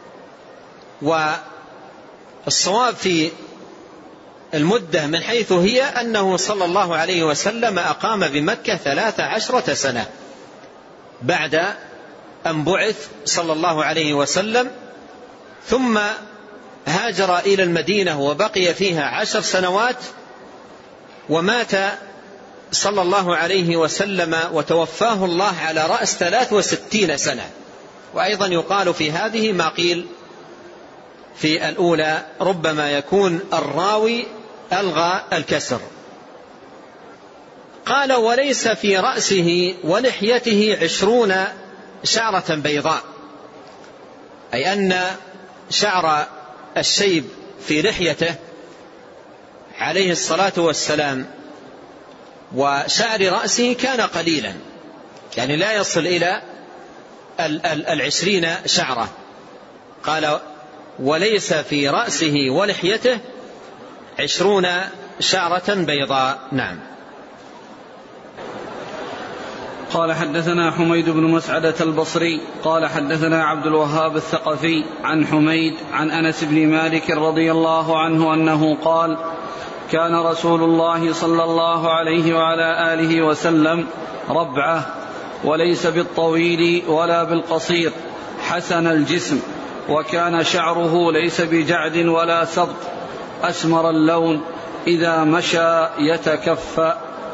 والصواب في المدة من حيث هي أنه صلى الله عليه وسلم أقام بمكة ثلاث عشرة سنة بعد أن بعث صلى الله عليه وسلم، ثم هاجر إلى المدينة وبقي فيها عشر سنوات، ومات صلى الله عليه وسلم وتوفاه الله على رأس ثلاث وستين سنة. وأيضا يقال في هذه ما قيل في الأولى، ربما يكون الراوي ألغى الكسر. قال وليس في رأسه ولحيته عشرون شعرة بيضاء، أي أن شعر الشيب في لحيته عليه الصلاة والسلام وشعر رأسه كان قليلا، يعني لا يصل إلى العشرين شعرة. قال وليس في رأسه ولحيته عشرون شعرة بيضاء. نعم. قال حدثنا حميد بن مسعدة البصري قال حدثنا عبد الوهاب الثقفي عن حميد عن أنس بن مالك رضي الله عنه أنه قال كان رسول الله صلى الله عليه وعلى آله وسلم ربعة، وليس بالطويل ولا بالقصير، حسن الجسم، وكان شعره ليس بجعد ولا سبط، أسمر اللون، إذا مشى يتكفى.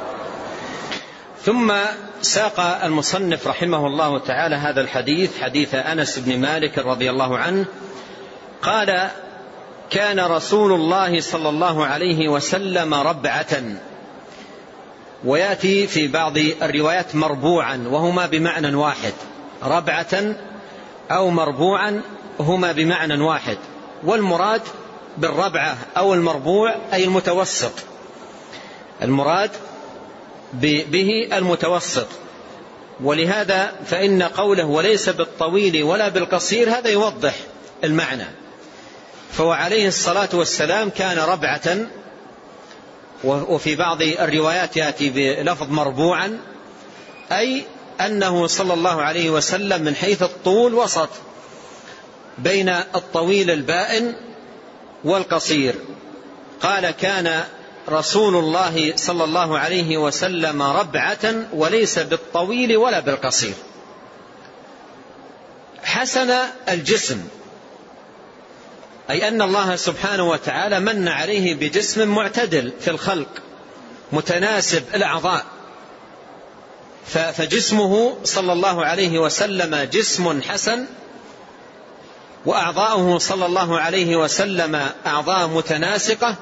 ثم ساق المصنف رحمه الله تعالى هذا الحديث، حديث أنس بن مالك رضي الله عنه قال كان رسول الله صلى الله عليه وسلم ربعة، ويأتي في بعض الروايات مربوعا وهما بمعنى واحد، ربعة أو مربوعا هما بمعنى واحد، والمراد بالربعة أو المربوع أي المتوسط، المراد به المتوسط. ولهذا فإن قوله وليس بالطويل ولا بالقصير هذا يوضح المعنى. فهو عليه الصلاة والسلام كان ربعة، وفي بعض الروايات يأتي بلفظ مربوعا، أي أنه صلى الله عليه وسلم من حيث الطول وسط بين الطويل البائن والقصير. قال كان رسول الله صلى الله عليه وسلم ربعة وليس بالطويل ولا بالقصير. حسن الجسم، أي أن الله سبحانه وتعالى من عليه بجسم معتدل في الخلق متناسب الأعضاء، فجسمه صلى الله عليه وسلم جسم حسن، وأعضاؤه صلى الله عليه وسلم أعضاء متناسقة.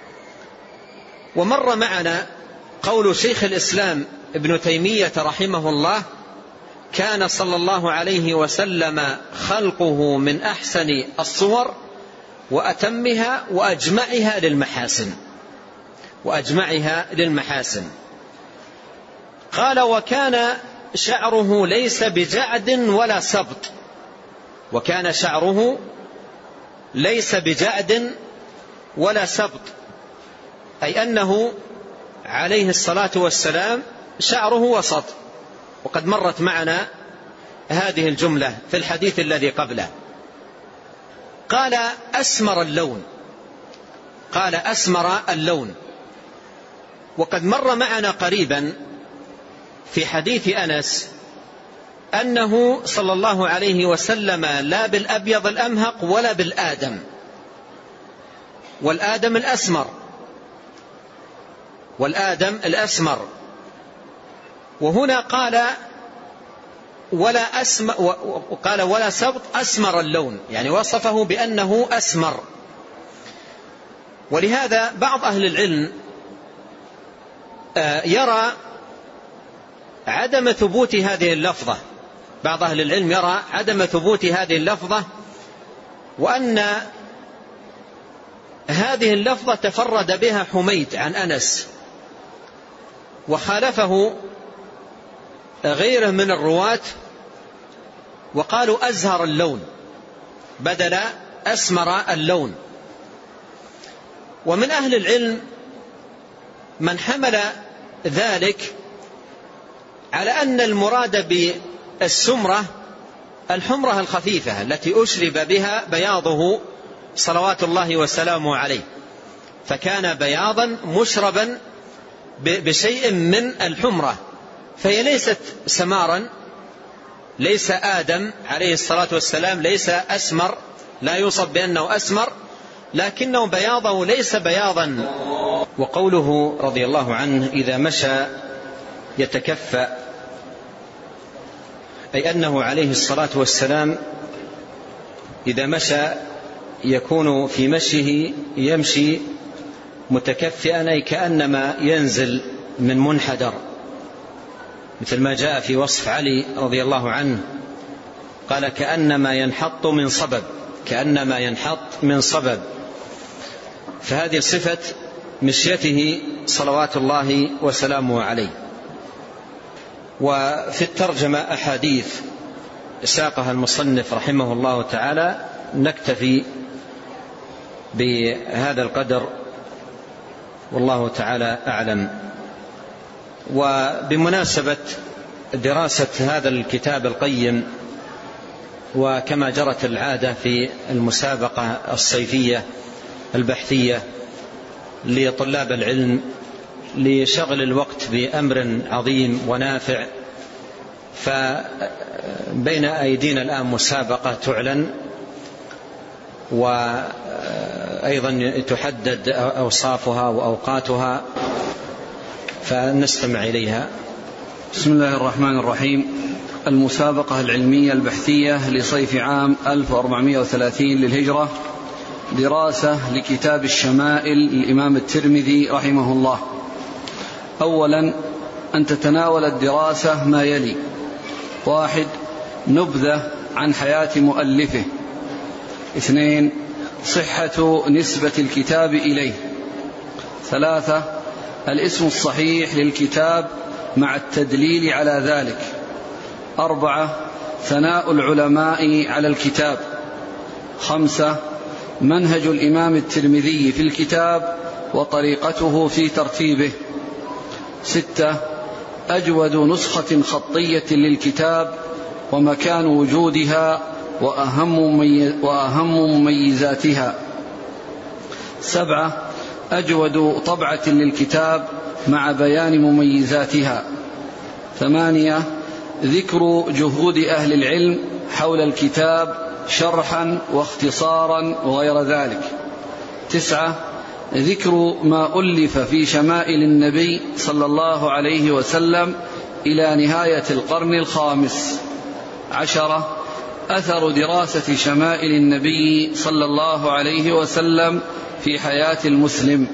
ومر معنا قول شيخ الإسلام ابن تيمية رحمه الله: كان صلى الله عليه وسلم خلقه من أحسن الصور وأتمها وأجمعها للمحاسن وأجمعها للمحاسن. قال: وكان شعره ليس بجعد ولا سبط، وكان شعره ليس بجعد ولا سبط، أي أنه عليه الصلاة والسلام شعره وسط، وقد مرت معنا هذه الجملة في الحديث الذي قبله. قال: أسمر اللون، قال أسمر اللون. وقد مر معنا قريبا في حديث أنس أنه صلى الله عليه وسلم لا بالأبيض الأمهق ولا بالآدم، والآدم الأسمر، والآدم الأسمر. وهنا قال ولا أسمر، وقال ولا سبط، أسمر اللون، يعني وصفه بأنه أسمر. ولهذا بعض أهل العلم يرى عدم ثبوت هذه اللفظة، بعض أهل العلم يرى عدم ثبوت هذه اللفظة، وأن هذه اللفظة تفرد بها حميد عن أنس، وخالفه غيره من الرواة وقالوا أزهر اللون بدل أسمر اللون. ومن أهل العلم من حمل ذلك على أن المراد بالسمرة الحمرة الخفيفة التي أشرب بها بياضه صلوات الله وسلامه عليه، فكان بياضا مشربا بشيء من الحمرة، فهي ليست سمارا، ليس آدم عليه الصلاة والسلام ليس أسمر، لا يوصف بأنه أسمر، لكنه بياضه ليس بياضا. وقوله رضي الله عنه إذا مشى يتكفأ، أي أنه عليه الصلاة والسلام إذا مشى يكون في مشيه يمشي متكفئا، أي كأنما ينزل من منحدر، مثل ما جاء في وصف علي رضي الله عنه، قال كأنما ينحط من صبب، كأنما ينحط من صبب. فهذه صفة مشيته صلوات الله وسلامه عليه. وفي الترجمة أحاديث ساقها المصنف رحمه الله تعالى، نكتفي بهذا القدر والله تعالى أعلم. وبمناسبة دراسة هذا الكتاب القيم، وكما جرت العادة في المسابقة الصيفية البحثية لطلاب العلم لشغل الوقت بأمر عظيم ونافع، فبين أيدينا الآن مسابقة تعلن، وأيضا تحدد أوصافها وأوقاتها، فنستمع إليها. بسم الله الرحمن الرحيم. المسابقة العلمية البحثية لصيف عام ألف وأربعمائة وثلاثين للهجرة، دراسة لكتاب الشمائل للإمام الترمذي رحمه الله. أولا أن تتناول الدراسة ما يلي: واحد، نبذة عن حياة مؤلفه. اثنين، صحة نسبة الكتاب إليه. ثلاثة، الاسم الصحيح للكتاب مع التدليل على ذلك. أربعة، ثناء العلماء على الكتاب. خمسة، منهج الإمام الترمذي في الكتاب وطريقته في ترتيبه. ستة، أجود نسخة خطية للكتاب ومكان وجودها وأهم, وأهم مميزاتها. سبعة، أجود طبعة للكتاب مع بيان مميزاتها. ثمانية، ذكر جهود أهل العلم حول الكتاب شرحا واختصارا وغير ذلك. تسعة، ذكر ما ألف في شمائل النبي صلى الله عليه وسلم إلى نهاية القرن الخامس. عشرة، أثر دراسة شمائل النبي صلى الله عليه وسلم في حياة المسلم.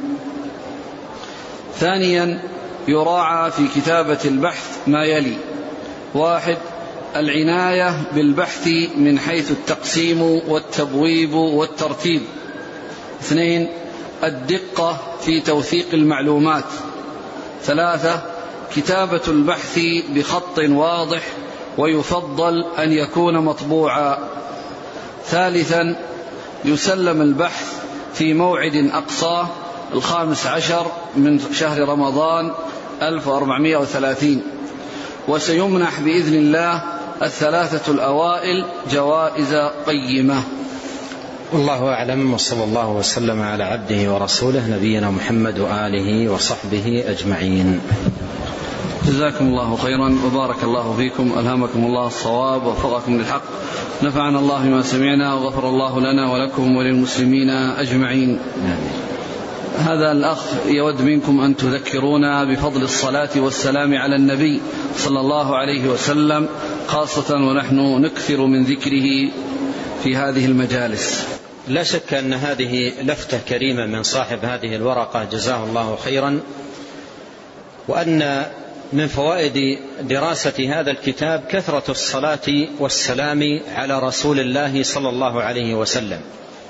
ثانيا، يراعى في كتابة البحث ما يلي: واحد، العناية بالبحث من حيث التقسيم والتبويب والترتيب. اثنين، الدقة في توثيق المعلومات. ثلاثة، كتابة البحث بخط واضح ويفضل أن يكون مطبوعا. ثالثا، يسلم البحث في موعد أقصاه الخامس عشر من شهر رمضان ألف وأربعمائة وثلاثين، وسيمنح بإذن الله الثلاثة الأوائل جوائز قيمة. والله أعلم، وصلى الله وسلم على عبده ورسوله نبينا محمد وآله وصحبه أجمعين. جزاكم الله خيرا وبارك الله فيكم، ألهمكم الله الصواب ووفقكم للحق، نفعنا الله بما سمعنا وغفر الله لنا ولكم وللمسلمين أجمعين. آمين. هذا الأخ يود منكم أن تذكرونا بفضل الصلاة والسلام على النبي صلى الله عليه وسلم، خاصة ونحن نكثر من ذكره في هذه المجالس. لا شك أن هذه لفتة كريمة من صاحب هذه الورقة جزاه الله خيرا، وأن من فوائد دراسة هذا الكتاب كثرة الصلاة والسلام على رسول الله صلى الله عليه وسلم.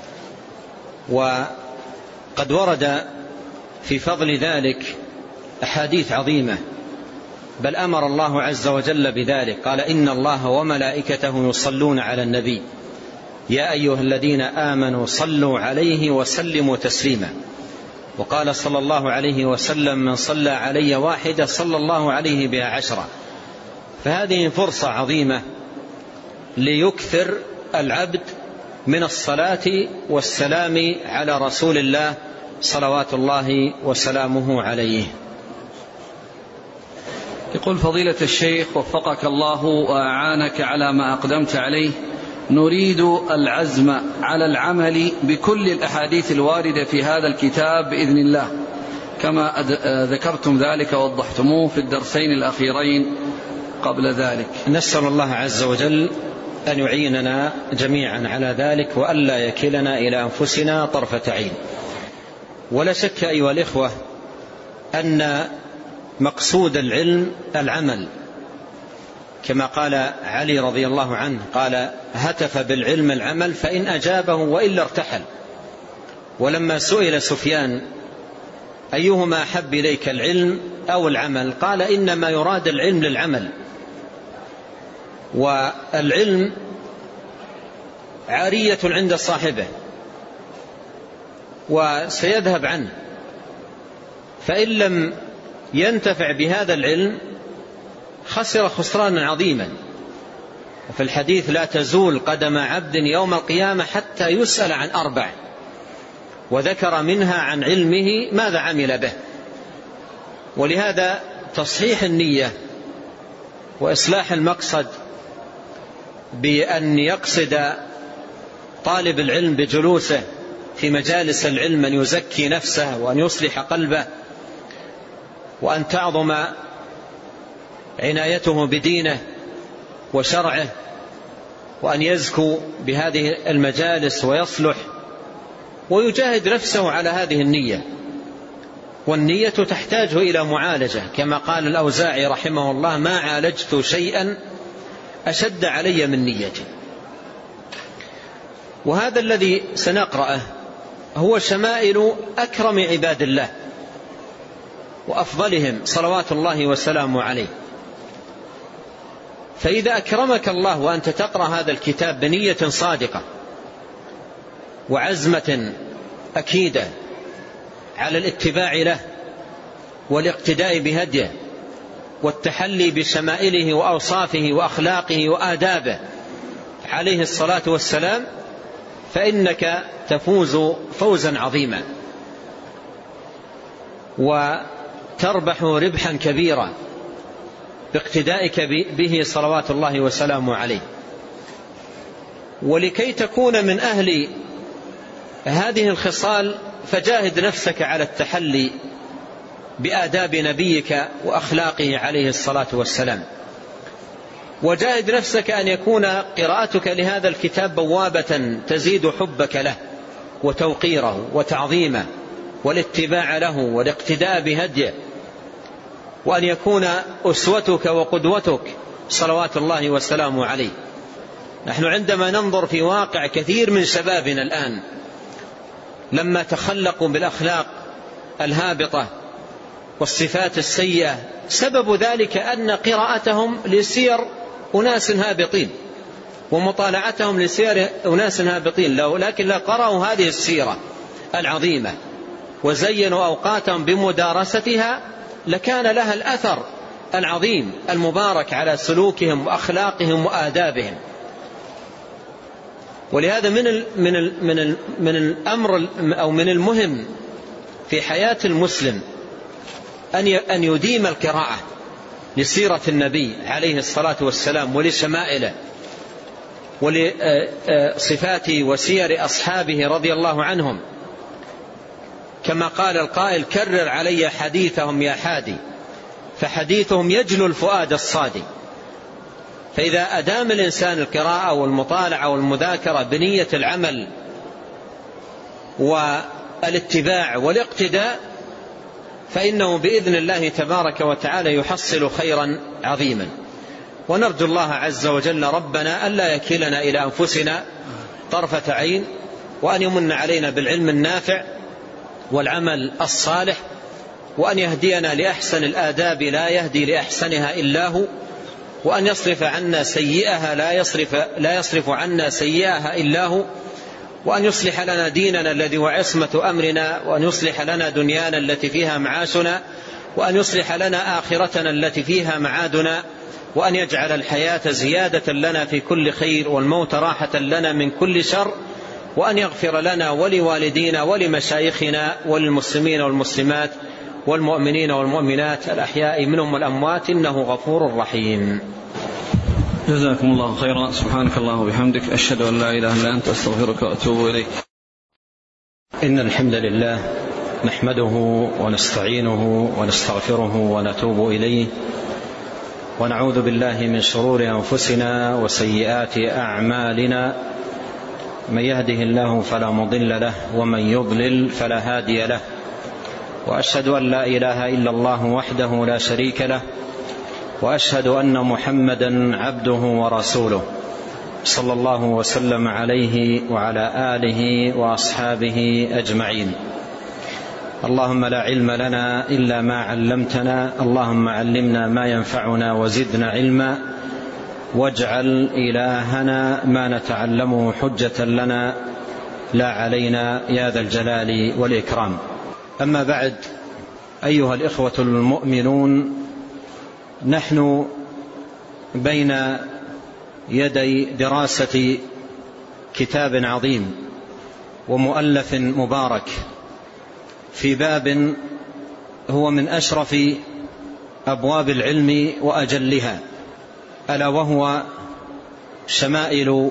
وقد ورد في فضل ذلك أحاديث عظيمة، بل أمر الله عز وجل بذلك، قال: إن الله وملائكته يصلون على النبي يا أيها الذين آمنوا صلوا عليه وسلموا تسليما. وقال صلى الله عليه وسلم: من صلى علي واحدة صلى الله عليه بها عشرة. فهذه فرصة عظيمة ليكثر العبد من الصلاة والسلام على رسول الله صلوات الله وسلامه عليه. يقول فضيلة الشيخ وفقك الله وأعانك على ما أقدمت عليه، نريد العزم على العمل بكل الأحاديث الواردة في هذا الكتاب بإذن الله، كما ذكرتم ذلك ووضحتموه في الدرسين الأخيرين قبل ذلك. نسأل الله عز وجل أن يعيننا جميعا على ذلك، وألا يكلنا إلى أنفسنا طرفة عين. ولا شك أيها الإخوة أن مقصود العلم العمل، كما قال علي رضي الله عنه، قال: هتف بالعلم العمل فإن أجابه وإلا ارتحل. ولما سئل سفيان: أيهما أحب إليك العلم أو العمل؟ قال: إنما يراد العلم للعمل، والعلم عارية عند صاحبه وسيذهب عنه، فإن لم ينتفع بهذا العلم خسر خسرانا عظيما. وفي الحديث: لا تزول قدم عبد يوم القيامة حتى يسأل عن أربع، وذكر منها عن علمه ماذا عمل به. ولهذا تصحيح النية وإصلاح المقصد بأن يقصد طالب العلم بجلوسه في مجالس العلم أن يزكي نفسه وأن يصلح قلبه، وأن تعظم عنايته بدينه وشرعه، وأن يزكو بهذه المجالس ويصلح ويجاهد نفسه على هذه النية. والنية تحتاج إلى معالجة، كما قال الأوزاعي رحمه الله: ما عالجت شيئا أشد علي من نيتي. وهذا الذي سنقرأه هو شمائل أكرم عباد الله وأفضلهم صلوات الله وسلامه عليه. فإذا أكرمك الله وأنت تقرأ هذا الكتاب بنية صادقة وعزمة أكيدة على الاتباع له والاقتداء بهديه والتحلي بشمائله وأوصافه وأخلاقه وآدابه عليه الصلاة والسلام، فإنك تفوز فوزا عظيما وتربح ربحا كبيرا باقتدائك به صلوات الله وسلامه عليه. ولكي تكون من أهل هذه الخصال فجاهد نفسك على التحلي بآداب نبيك وأخلاقه عليه الصلاة والسلام، وجاهد نفسك أن يكون قراءتك لهذا الكتاب بوابة تزيد حبك له وتوقيره وتعظيمه والاتباع له والاقتداء بهديه، وأن يكون أسوتك وقدوتك صلوات الله وسلامه عليه. نحن عندما ننظر في واقع كثير من شبابنا الآن لما تخلقوا بالأخلاق الهابطة والصفات السيئة، سبب ذلك أن قراءتهم لسير أناس هابطين ومطالعتهم لسير أناس هابطين، لكن لا قرأوا هذه السيرة العظيمة وزينوا أوقاتهم بمدارستها لكان لها الأثر العظيم المبارك على سلوكهم وأخلاقهم وآدابهم. ولهذا من ال من ال من ال من الأمر أو من المهم في حياة المسلم أن أن يديم القراءة لسيرة النبي عليه الصلاة والسلام ولشمائله ولصفاته وسير أصحابه رضي الله عنهم، كما قال القائل: كرر علي حديثهم يا حادي، فحديثهم يجلو الفؤاد الصادي. فإذا أدام الإنسان القراءة والمطالعة والمذاكرة بنية العمل والاتباع والاقتداء، فإنه بإذن الله تبارك وتعالى يحصل خيرا عظيما. ونرجو الله عز وجل ربنا ألا يكلنا إلى أنفسنا طرفة عين، وأن يمن علينا بالعلم النافع والعمل الصالح، وأن يهدينا لأحسن الآداب لا يهدي لأحسنها إلا هو، وأن يصرف عنا سيئها لا يصرف, لا يصرف عنا سيئها إلا هو، وأن يصلح لنا ديننا الذي هو عصمة أمرنا، وأن يصلح لنا دنيانا التي فيها معاشنا، وأن يصلح لنا آخرتنا التي فيها معادنا، وأن يجعل الحياة زيادة لنا في كل خير والموت راحة لنا من كل شر، وأن يغفر لنا ولوالدينا ولمشايخنا وللمسلمين والمسلمات والمؤمنين والمؤمنات الأحياء منهم والأموات، إنه غفور رحيم. جزاكم الله خيرا. سبحانك الله وبحمدك، أشهد أن لا إله إلا أنت، أستغفرك وأتوب إليك. إن الحمد لله نحمده ونستعينه ونستغفره ونتوب إليه، ونعوذ بالله من شرور أنفسنا وسيئات أعمالنا، من يهده الله فلا مضل له ومن يضلل فلا هادي له، وأشهد أن لا إله إلا الله وحده لا شريك له، وأشهد أن محمدا عبده ورسوله صلى الله وسلم عليه وعلى آله وأصحابه أجمعين. اللهم لا علم لنا إلا ما علمتنا، اللهم علمنا ما ينفعنا وزدنا علما، واجعل إلهنا ما نتعلمه حجة لنا لا علينا يا ذا الجلال والإكرام. أما بعد، أيها الإخوة المؤمنون، نحن بين يدي دراسة كتاب عظيم ومؤلف مبارك في باب هو من أشرف أبواب العلم وأجلها، ألا وهو شمائل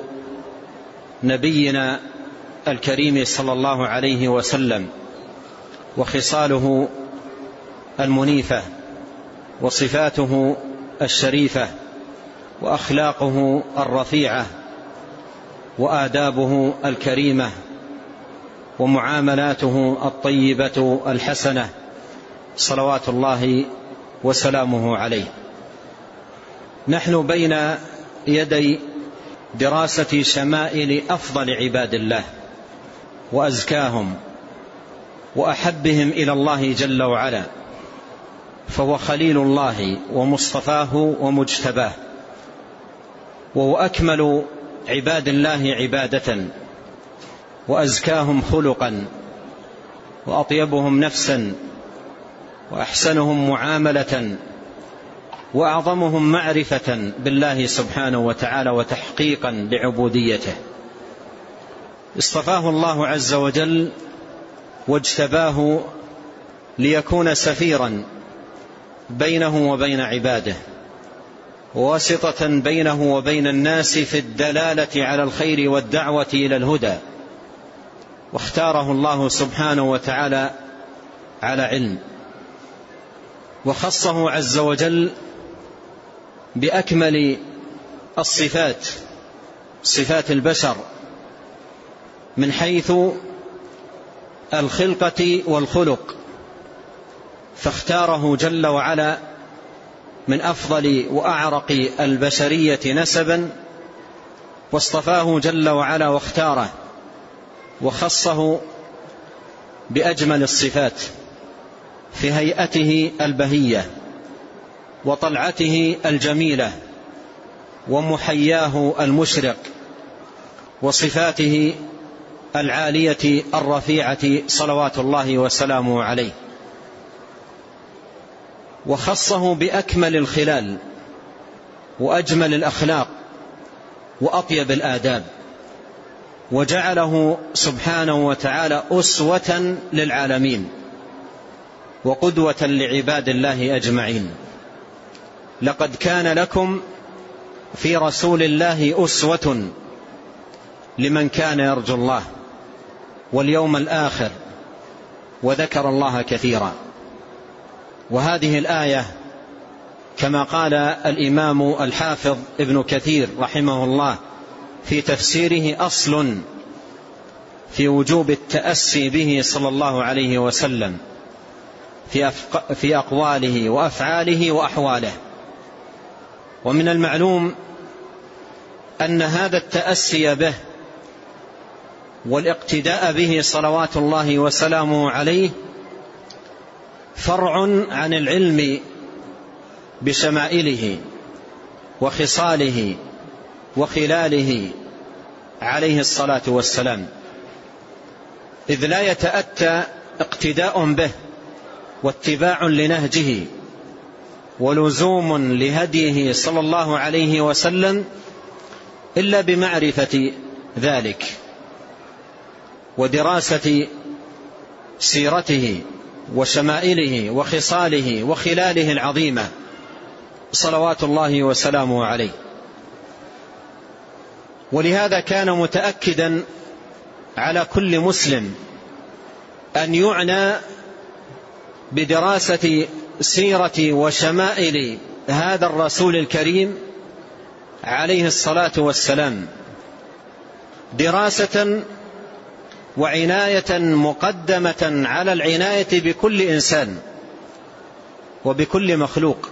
نبينا الكريم صلى الله عليه وسلم، وخصاله المنيفة، وصفاته الشريفة، وأخلاقه الرفيعة، وآدابه الكريمة، ومعاملاته الطيبة الحسنة، صلوات الله وسلامه عليه. نحن بين يدي دراسة شمائل أفضل عباد الله وأزكاهم وأحبهم إلى الله جل وعلا، فهو خليل الله ومصطفاه ومجتباه، وهو أكمل عباد الله عبادة وأزكاهم خلقا وأطيبهم نفسا وأحسنهم معاملة وأعظمهم معرفة بالله سبحانه وتعالى وتحقيقا لعبوديته. اصطفاه الله عز وجل واجتباه ليكون سفيرا بينه وبين عباده، وواسطة بينه وبين الناس في الدلالة على الخير والدعوة إلى الهدى. واختاره الله سبحانه وتعالى على علم، وخصه عز وجل بأكمل الصفات، صفات البشر من حيث الخلقة والخلق، فاختاره جل وعلا من أفضل وأعرق البشرية نسبا، واصطفاه جل وعلا واختاره وخصه بأجمل الصفات في هيئته البهية وطلعته الجميلة ومحياه المشرق وصفاته العالية الرفيعة صلوات الله وسلامه عليه. وخصه بأكمل الخلال وأجمل الأخلاق وأطيب الآداب، وجعله سبحانه وتعالى أسوة للعالمين وقدوة لعباد الله أجمعين. لقد كان لكم في رسول الله أسوة لمن كان يرجو الله واليوم الآخر وذكر الله كثيرا. وهذه الآية كما قال الإمام الحافظ ابن كثير رحمه الله في تفسيره أصل في وجوب التأسي به صلى الله عليه وسلم في, في أقواله وأفعاله وأحواله. ومن المعلوم أن هذا التأسي به والاقتداء به صلوات الله وسلامه عليه فرع عن العلم بشمائله وخصاله وخلاله عليه الصلاة والسلام، إذ لا يتأتى اقتداء به واتباع لنهجه ولزوم لهديه صلى الله عليه وسلم إلا بمعرفة ذلك ودراسة سيرته وشمائله وخصاله وخلاله العظيمة صلوات الله وسلامه عليه. ولهذا كان متأكدا على كل مسلم أن يعنى بدراسة سيرة وشمائل هذا الرسول الكريم عليه الصلاة والسلام دراسة وعناية مقدمة على العناية بكل إنسان وبكل مخلوق،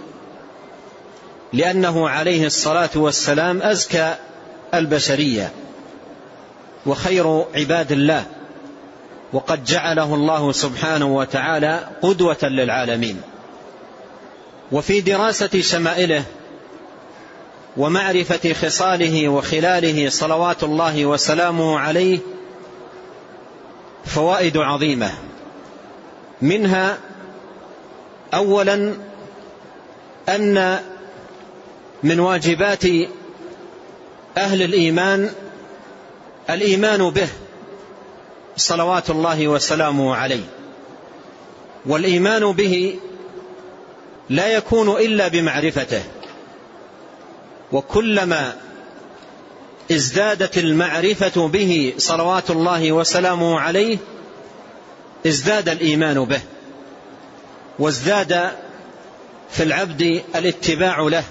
لأنه عليه الصلاة والسلام أزكى البشرية وخير عباد الله، وقد جعله الله سبحانه وتعالى قدوة للعالمين. وفي دراسة شمائله ومعرفة خصاله وخلاله صلوات الله وسلامه عليه فوائد عظيمة، منها أولا أن من واجبات أهل الإيمان الإيمان به صلوات الله وسلامه عليه، والإيمان به لا يكون إلا بمعرفته، وكلما ازدادت المعرفة به صلوات الله وسلامه عليه ازداد الإيمان به، وازداد في العبد الاتباع له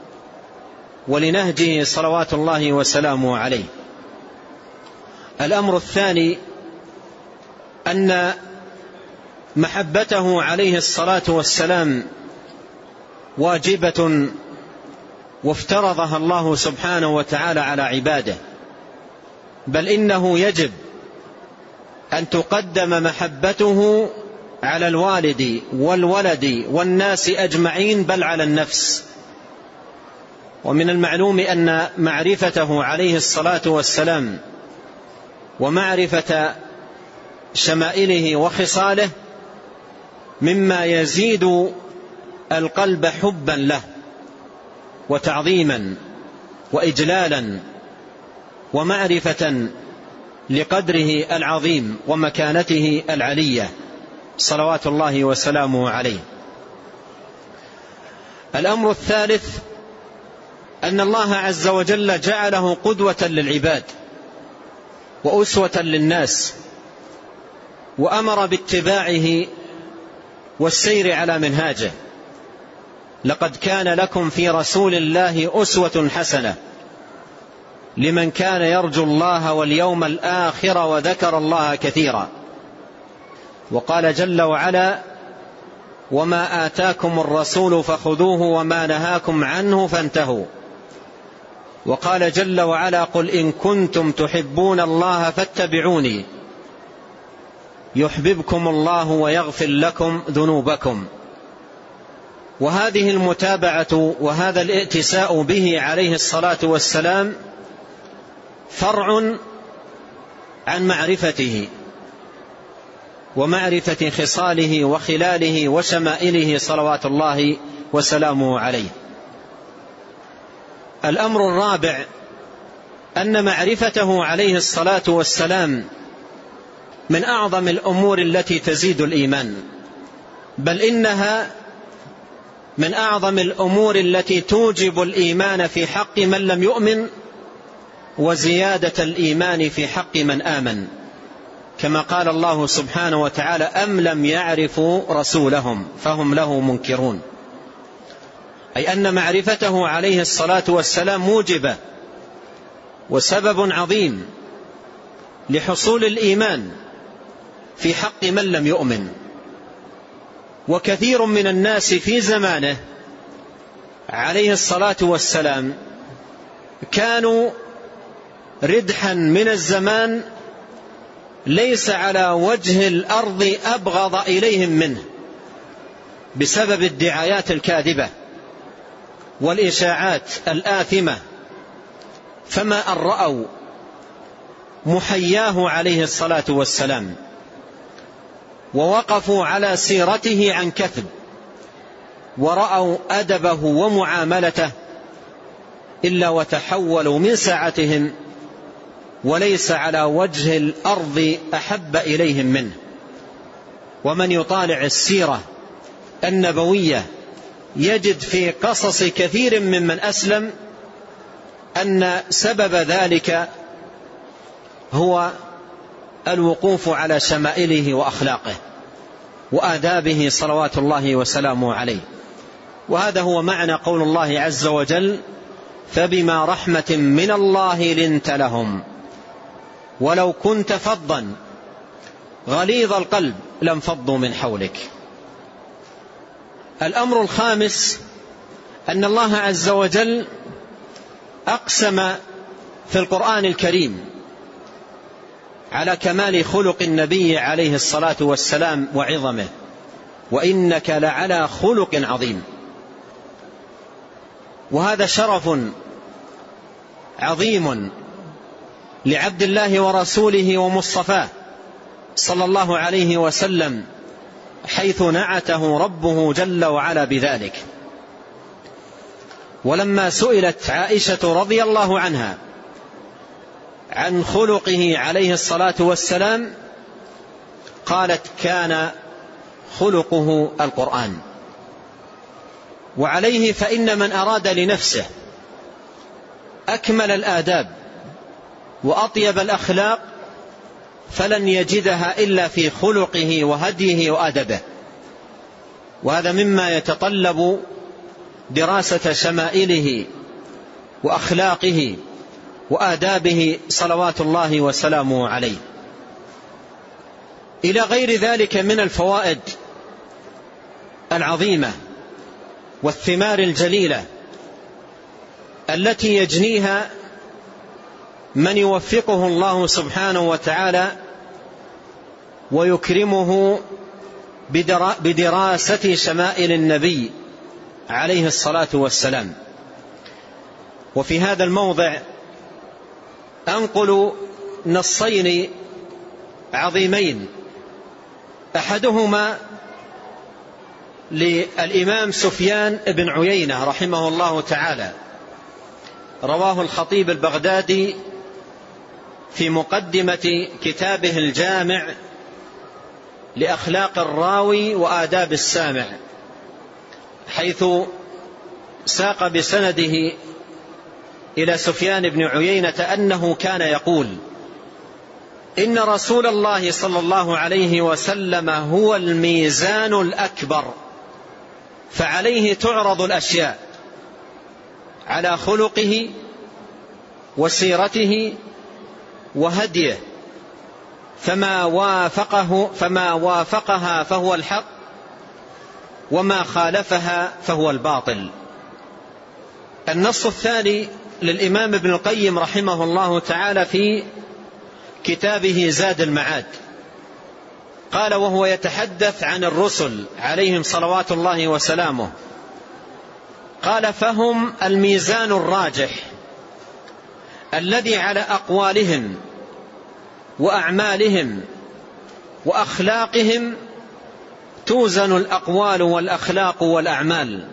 ولنهجه صلوات الله وسلامه عليه. الأمر الثاني أن محبته عليه الصلاة والسلام واجبة وافترضها الله سبحانه وتعالى على عباده، بل إنه يجب أن تقدم محبته على الوالد والولد والناس أجمعين، بل على النفس. ومن المعلوم أن معرفته عليه الصلاة والسلام ومعرفة شمائله وخصاله مما يزيد القلب حبا له وتعظيما وإجلالا ومعرفة لقدره العظيم ومكانته العلية صلوات الله وسلامه عليه. الأمر الثالث أن الله عز وجل جعله قدوة للعباد وأسوة للناس، وأمر باتباعه والسير على منهاجه. لقد كان لكم في رسول الله أسوة حسنة لمن كان يرجو الله واليوم الآخر وذكر الله كثيرا. وقال جل وعلا: وما آتاكم الرسول فخذوه وما نهاكم عنه فانتهوا. وقال جل وعلا: قل إن كنتم تحبون الله فاتبعوني يحببكم الله ويغفر لكم ذنوبكم. وهذه المتابعة وهذا الائتساء به عليه الصلاة والسلام فرع عن معرفته ومعرفة خصاله وخلاله وشمائله صلوات الله وسلامه عليه. الأمر الرابع أن معرفته عليه الصلاة والسلام من أعظم الأمور التي تزيد الإيمان، بل إنها من أعظم الأمور التي توجب الإيمان في حق من لم يؤمن وزيادة الإيمان في حق من آمن، كما قال الله سبحانه وتعالى: أم لم يعرفوا رسولهم فهم له منكرون. أي أن معرفته عليه الصلاة والسلام موجبة وسبب عظيم لحصول الإيمان في حق من لم يؤمن. وكثير من الناس في زمانه عليه الصلاة والسلام كانوا ردحا من الزمان ليس على وجه الأرض أبغض إليهم منه، بسبب الدعايات الكاذبة والإشاعات الآثمة، فما أن رأوا محياه عليه الصلاة والسلام ووقفوا على سيرته عن كثب ورأوا أدبه ومعاملته إلا وتحولوا من ساعتهم، وليس على وجه الأرض أحب إليهم منه. ومن يطالع السيرة النبوية يجد في قصص كثير ممن أسلم أن سبب ذلك هو الوقوف على شمائله وأخلاقه وآدابه صلوات الله وسلامه عليه. وهذا هو معنى قول الله عز وجل: فبما رحمة من الله لنت لهم ولو كنت فظا غليظ القلب لانفضوا من حولك. الأمر الخامس أن الله عز وجل أقسم في القرآن الكريم على كمال خلق النبي عليه الصلاة والسلام وعظمه: وإنك لعلى خلق عظيم. وهذا شرف عظيم لعبد الله ورسوله ومصطفاه صلى الله عليه وسلم، حيث نعته ربه جل وعلا بذلك. ولما سئلت عائشة رضي الله عنها عن خلقه عليه الصلاة والسلام قالت: كان خلقه القرآن. وعليه فإن من أراد لنفسه أكمل الآداب وأطيب الأخلاق فلن يجدها إلا في خلقه وهديه وأدبه. وهذا مما يتطلب دراسة شمائله وأخلاقه وآدابه صلوات الله وسلامه عليه. إلى غير ذلك من الفوائد العظيمة والثمار الجليلة التي يجنيها من يوفقه الله سبحانه وتعالى ويكرمه بدراسة شمائل النبي عليه الصلاة والسلام. وفي هذا الموضع أنقل نصين عظيمين، أحدهما للإمام سفيان بن عيينة رحمه الله تعالى، رواه الخطيب البغدادي في مقدمة كتابه الجامع لأخلاق الراوي وآداب السامع، حيث ساق بسنده إلى سفيان بن عيينة أنه كان يقول: إن رسول الله صلى الله عليه وسلم هو الميزان الأكبر، فعليه تعرض الأشياء على خلقه وسيرته وهديه، فما وافقه فما وافقها فهو الحق، وما خالفها فهو الباطل. النص الثاني للإمام ابن القيم رحمه الله تعالى في كتابه زاد المعاد، قال وهو يتحدث عن الرسل عليهم صلوات الله وسلامه، قال: فهم الميزان الراجح الذي على أقوالهم وأعمالهم وأخلاقهم توزن الأقوال والأخلاق والأعمال،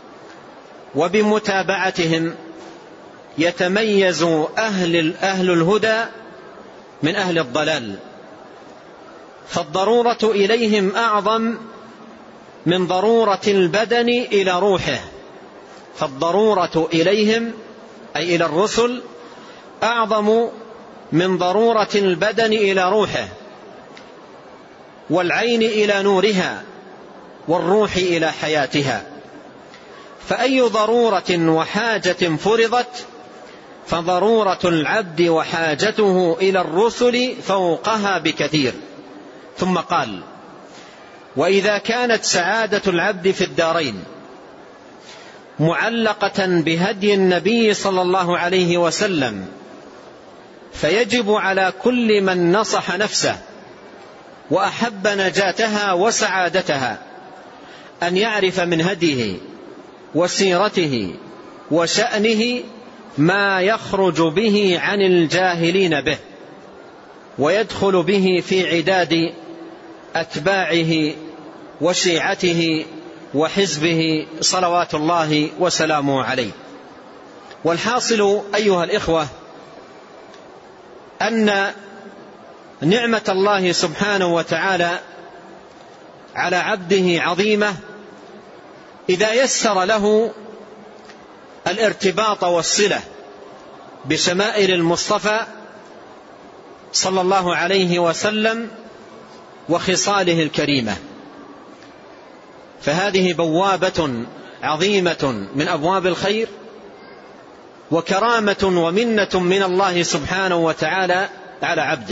وبمتابعتهم يتميز أهل, أهل الهدى من أهل الضلال، فالضرورة إليهم أعظم من ضرورة البدن إلى روحه، فالضرورة إليهم أي إلى الرسل أعظم من ضرورة البدن إلى روحه، والعين إلى نورها، والروح إلى حياتها. فأي ضرورة وحاجة فرضت فضرورة العبد وحاجته إلى الرسل فوقها بكثير. ثم قال: وإذا كانت سعادة العبد في الدارين معلقة بهدي النبي صلى الله عليه وسلم، فيجب على كل من نصح نفسه وأحب نجاتها وسعادتها أن يعرف من هديه وسيرته وشأنه ما يخرج به عن الجاهلين به، ويدخل به في عداد أتباعه وشيعته وحزبه صلوات الله وسلامه عليه. والحاصل أيها الإخوة أن نعمة الله سبحانه وتعالى على عبده عظيمة إذا يسر له الارتباط والصلة بشمائل المصطفى صلى الله عليه وسلم وخصاله الكريمة. فهذه بوابة عظيمة من أبواب الخير، وكرامة ومنة من الله سبحانه وتعالى على عبده.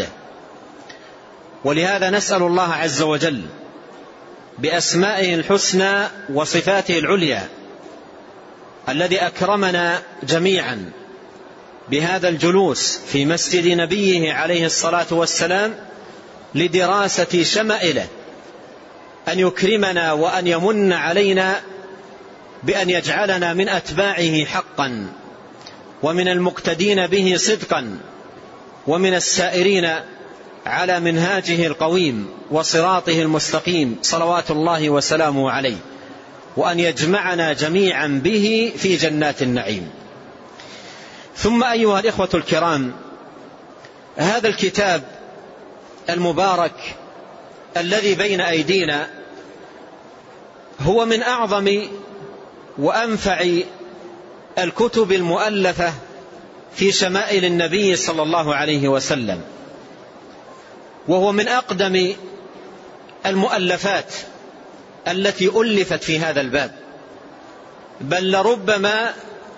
ولهذا نسأل الله عز وجل بأسمائه الحسنى وصفاته العليا الذي أكرمنا جميعا بهذا الجلوس في مسجد نبيه عليه الصلاة والسلام لدراسة شمائله، أن يكرمنا وأن يمن علينا بأن يجعلنا من أتباعه حقا، ومن المقتدين به صدقا، ومن السائرين على منهاجه القويم وصراطه المستقيم صلوات الله وسلامه عليه، وأن يجمعنا جميعا به في جنات النعيم. ثم أيها الإخوة الكرام، هذا الكتاب المبارك الذي بين أيدينا هو من أعظم وأنفع الكتب المؤلفة في شمائل النبي صلى الله عليه وسلم، وهو من أقدم المؤلفات التي ألفت في هذا الباب، بل لربما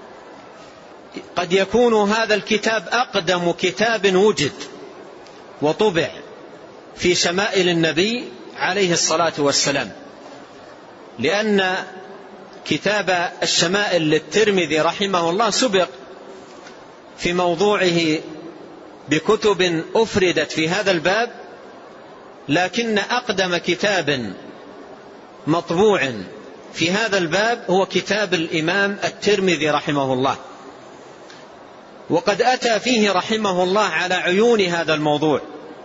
قد يكون هذا الكتاب أقدم كتاب وجد وطبع في شمائل النبي عليه الصلاة والسلام، لأن كتاب الشمائل للترمذي رحمه الله سبق في موضوعه بكتب أفردت في هذا الباب، لكن أقدم كتاب مطبوع في هذا الباب هو كتاب الإمام الترمذي رحمه الله، وقد أتى فيه رحمه الله على عيون هذا الموضوع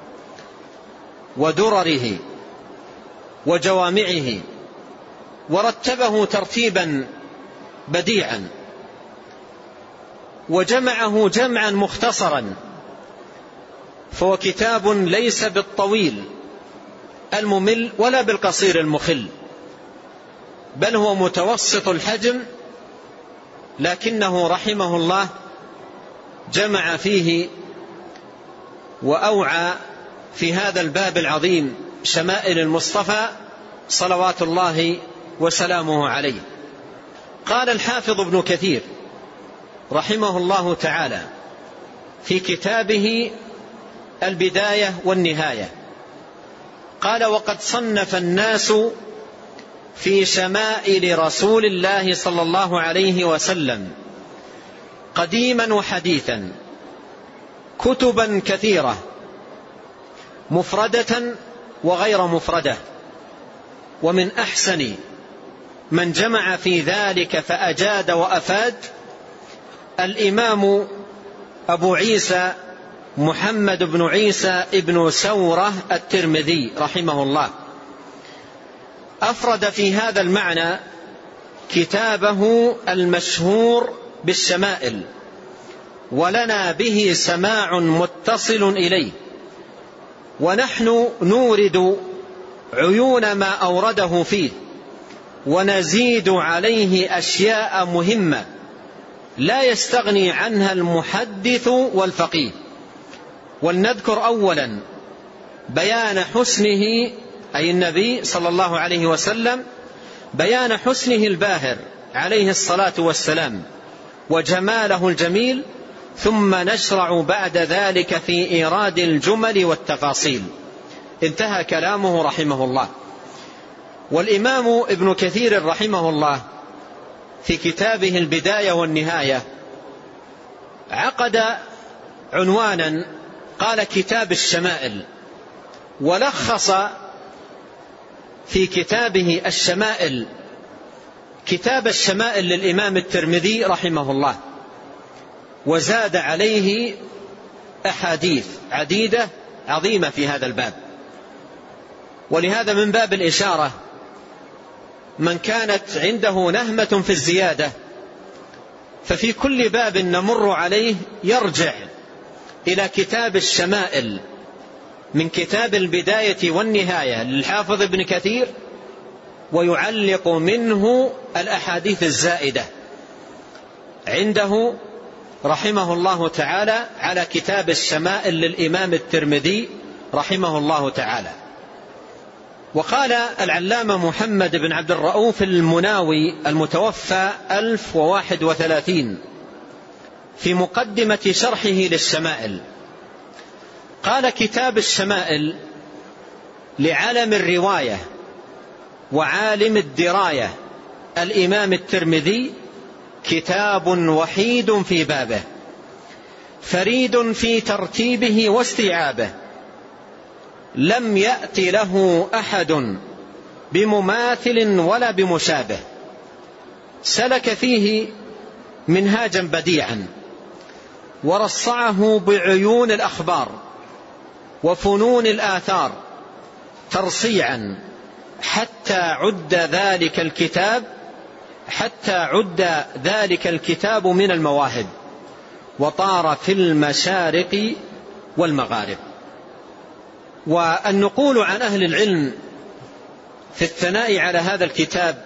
ودرره وجوامعه، ورتبه ترتيبا بديعا، وجمعه جمعا مختصرا، فهو كتاب ليس بالطويل الممل ولا بالقصير المخل، بل هو متوسط الحجم، لكنه رحمه الله جمع فيه وأوعى في هذا الباب العظيم شمائل المصطفى صلوات الله وسلامه عليه. قال الحافظ ابن كثير رحمه الله تعالى في كتابه البداية والنهاية، قال: وقد صنف الناس في شمائل رسول الله صلى الله عليه وسلم قديما وحديثا كتبا كثيرة مفردة وغير مفردة، ومن أحسن من جمع في ذلك فأجاد وأفاد الإمام أبو عيسى محمد بن عيسى ابن سورة الترمذي رحمه الله، أفرد في هذا المعنى كتابه المشهور بالشمائل، ولنا به سماع متصل إليه، ونحن نورد عيون ما أورده فيه، ونزيد عليه أشياء مهمة لا يستغني عنها المحدث والفقيه. ولنذكر أولا بيان حسنه، أي النبي صلى الله عليه وسلم، بيان حسنه الباهر عليه الصلاة والسلام وجماله الجميل، ثم نشرع بعد ذلك في إيراد الجمل والتفاصيل. انتهى كلامه رحمه الله. والإمام ابن كثير رحمه الله في كتابه البداية والنهاية عقد عنوانا قال: كتاب الشمائل، ولخص في كتابه الشمائل كتاب الشمائل للإمام الترمذي رحمه الله، وزاد عليه أحاديث عديدة عظيمة في هذا الباب. ولهذا من باب الإشارة من كانت عنده نهمة في الزيادة، ففي كل باب نمر عليه يرجع إلى كتاب الشمائل من كتاب البداية والنهاية للحافظ ابن كثير، ويعلق منه الأحاديث الزائدة عنده رحمه الله تعالى على كتاب الشمائل للإمام الترمذي رحمه الله تعالى. وقال العلامة محمد بن عبد الرؤوف المناوي المتوفى ألف وواحد وثلاثين في مقدمة شرحه للشمائل، قال: كتاب الشمائل لعلم الرواية وعالم الدراية الإمام الترمذي كتاب وحيد في بابه، فريد في ترتيبه واستيعابه، لم يأت له أحد بمماثل ولا بمشابه، سلك فيه منهاجا بديعا، ورصعه بعيون الأخبار وفنون الآثار ترصيعا، حتى عد ذلك الكتاب حتى عد ذلك الكتاب من المواهب، وطار في المشارق والمغارب. والنقول عن أهل العلم في الثناء على هذا الكتاب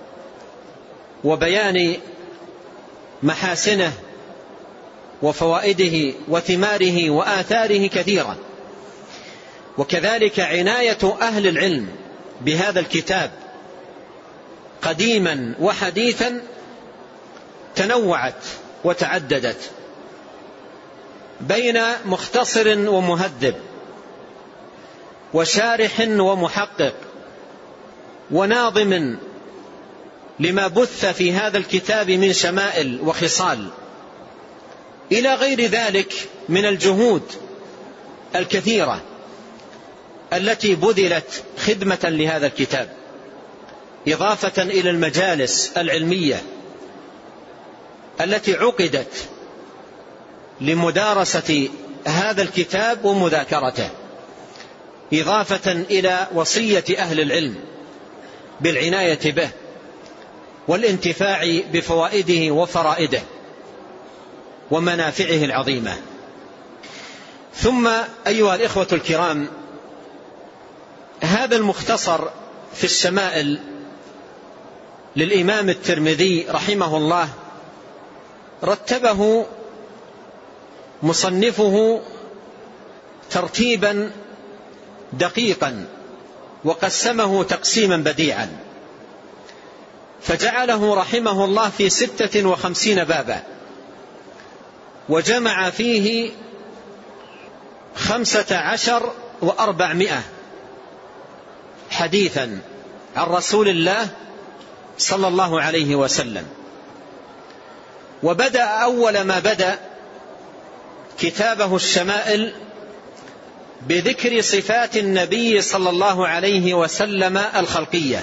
وبيان محاسنه وفوائده وثماره وآثاره كثيرة، وكذلك عناية أهل العلم بهذا الكتاب قديما وحديثا تنوعت وتعددت بين مختصر ومهذب، وشارح ومحقق وناظم لما بث في هذا الكتاب من شمائل وخصال، إلى غير ذلك من الجهود الكثيرة التي بذلت خدمة لهذا الكتاب، إضافة إلى المجالس العلمية التي عقدت لمدارسة هذا الكتاب ومذاكرته، إضافة إلى وصية أهل العلم بالعناية به والانتفاع بفوائده وفرائده ومنافعه العظيمة. ثم أيها الإخوة الكرام، هذا المختصر في الشمائل للإمام الترمذي رحمه الله رتبه مصنفه ترتيبا دقيقا وقسمه تقسيما بديعا، فجعله رحمه الله في ستة وخمسين بابا، وجمع فيه خمسة عشر وأربعمائة حديثا عن رسول الله صلى الله عليه وسلم. وبدأ أول ما بدأ كتابه الشمائل بذكر صفات النبي صلى الله عليه وسلم الخلقية،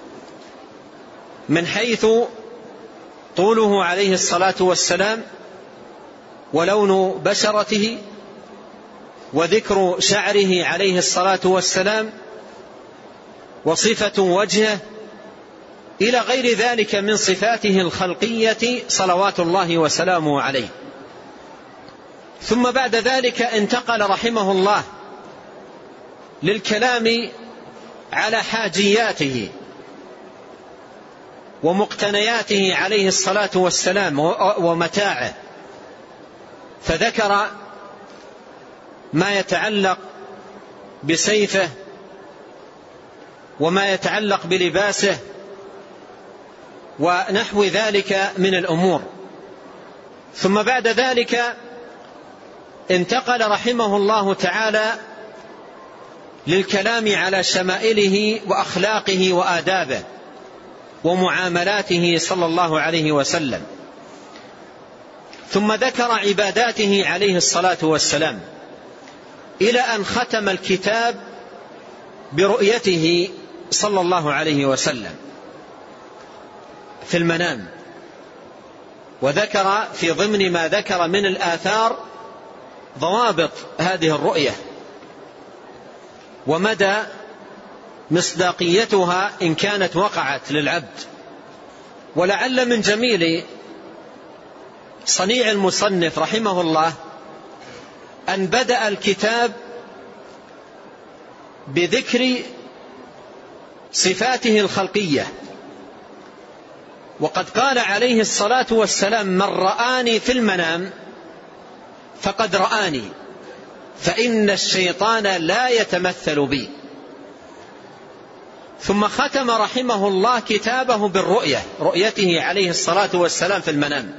من حيث طوله عليه الصلاة والسلام ولون بشرته وذكر شعره عليه الصلاة والسلام وصفة وجهه إلى غير ذلك من صفاته الخلقية صلوات الله وسلامه عليه. ثم بعد ذلك انتقل رحمه الله للكلام على حاجياته ومقتنياته عليه الصلاة والسلام ومتاعه، فذكر ما يتعلق بسيفه وما يتعلق بلباسه ونحو ذلك من الأمور. ثم بعد ذلك انتقل رحمه الله تعالى للكلام على شمائله وأخلاقه وآدابه ومعاملاته صلى الله عليه وسلم. ثم ذكر عباداته عليه الصلاة والسلام، إلى أن ختم الكتاب برؤيته صلى الله عليه وسلم في المنام، وذكر في ضمن ما ذكر من الآثار ضوابط هذه الرؤية ومدى مصداقيتها إن كانت وقعت للعبد. ولعل من جميل صنيع المصنف رحمه الله أن بدأ الكتاب بذكر صفاته الخلقية، وقد قال عليه الصلاة والسلام: من رآني في المنام فقد رآني، فإن الشيطان لا يتمثل بي. ثم ختم رحمه الله كتابه بالرؤية، رؤيته عليه الصلاة والسلام في المنام.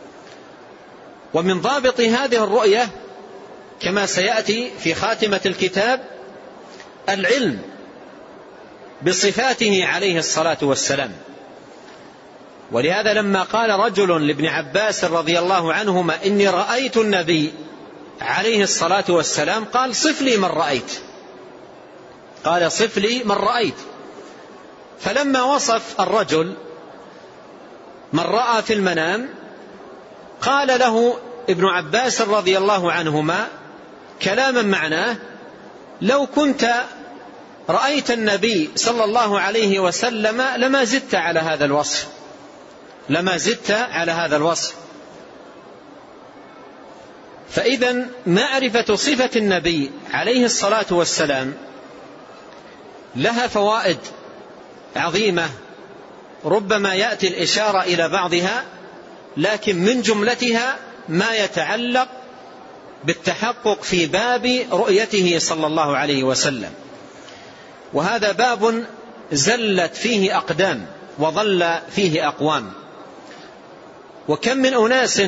ومن ضابط هذه الرؤية كما سيأتي في خاتمة الكتاب العلم بصفاته عليه الصلاة والسلام. ولهذا لما قال رجل لابن عباس رضي الله عنهما: إني رأيت النبي عليه الصلاة والسلام، قال: صف لي من رأيت، قال: صف لي من رأيت. فلما وصف الرجل من رأى في المنام قال له ابن عباس رضي الله عنهما كلاما معناه: لو كنت رأيت النبي صلى الله عليه وسلم لما زدت على هذا الوصف، لما زدت على هذا الوصف. فإذا معرفة صفة النبي عليه الصلاة والسلام لها فوائد عظيمة، ربما يأتي الإشارة إلى بعضها، لكن من جملتها ما يتعلق بالتحقق في باب رؤيته صلى الله عليه وسلم. وهذا باب زلت فيه أقدام وظل فيه أقوام. وكم من أناس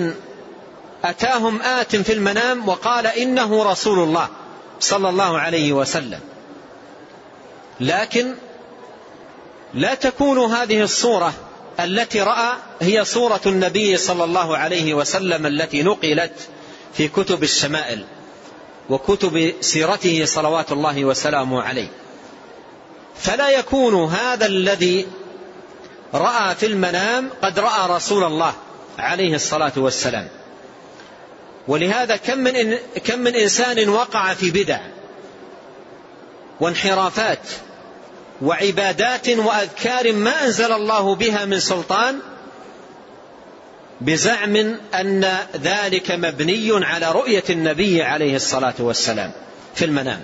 أتاهم آت في المنام وقال إنه رسول الله صلى الله عليه وسلم، لكن لا تكون هذه الصورة التي رأى هي صورة النبي صلى الله عليه وسلم التي نقلت في كتب الشمائل وكتب سيرته صلوات الله وسلامه عليه. فلا يكون هذا الذي رأى في المنام قد رأى رسول الله عليه الصلاة والسلام. ولهذا كم من, إن كم من إنسان وقع في بدع وانحرافات وعبادات وأذكار ما أنزل الله بها من سلطان بزعم أن ذلك مبني على رؤية النبي عليه الصلاة والسلام في المنام.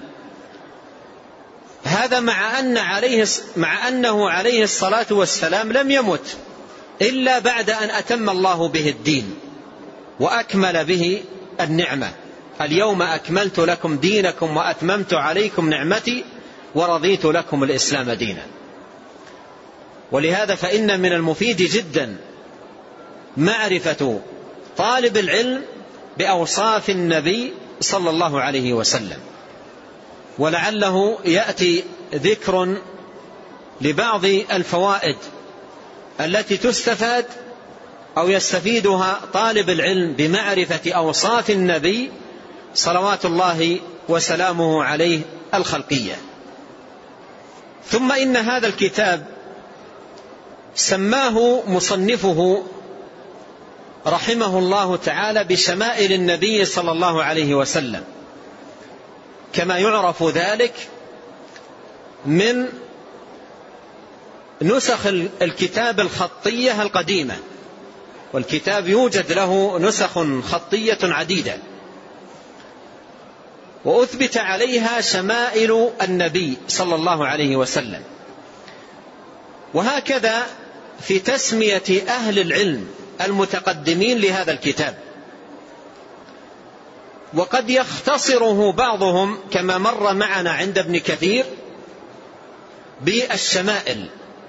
هذا مع أن عليه مع أنه عليه الصلاة والسلام لم يمت إلا بعد أن أتم الله به الدين وأكمل به النعمة. اليوم أكملت لكم دينكم وأتممت عليكم نعمتي ورضيت لكم الإسلام دينا. ولهذا فإن من المفيد جدا معرفة طالب العلم بأوصاف النبي صلى الله عليه وسلم. ولعله يأتي ذكر لبعض الفوائد التي تستفاد أو يستفيدها طالب العلم بمعرفة أوصاف النبي صلوات الله وسلامه عليه الخلقية. ثم إن هذا الكتاب سماه مصنفه رحمه الله تعالى بشمائل النبي صلى الله عليه وسلم، كما يعرف ذلك من نسخ الكتاب الخطية القديمة. والكتاب يوجد له نسخ خطية عديدة وأثبت عليها شمائل النبي صلى الله عليه وسلم. وهكذا في تسمية أهل العلم المتقدمين لهذا الكتاب. وقد يختصره بعضهم كما مر معنا عند ابن كثير بالشمائل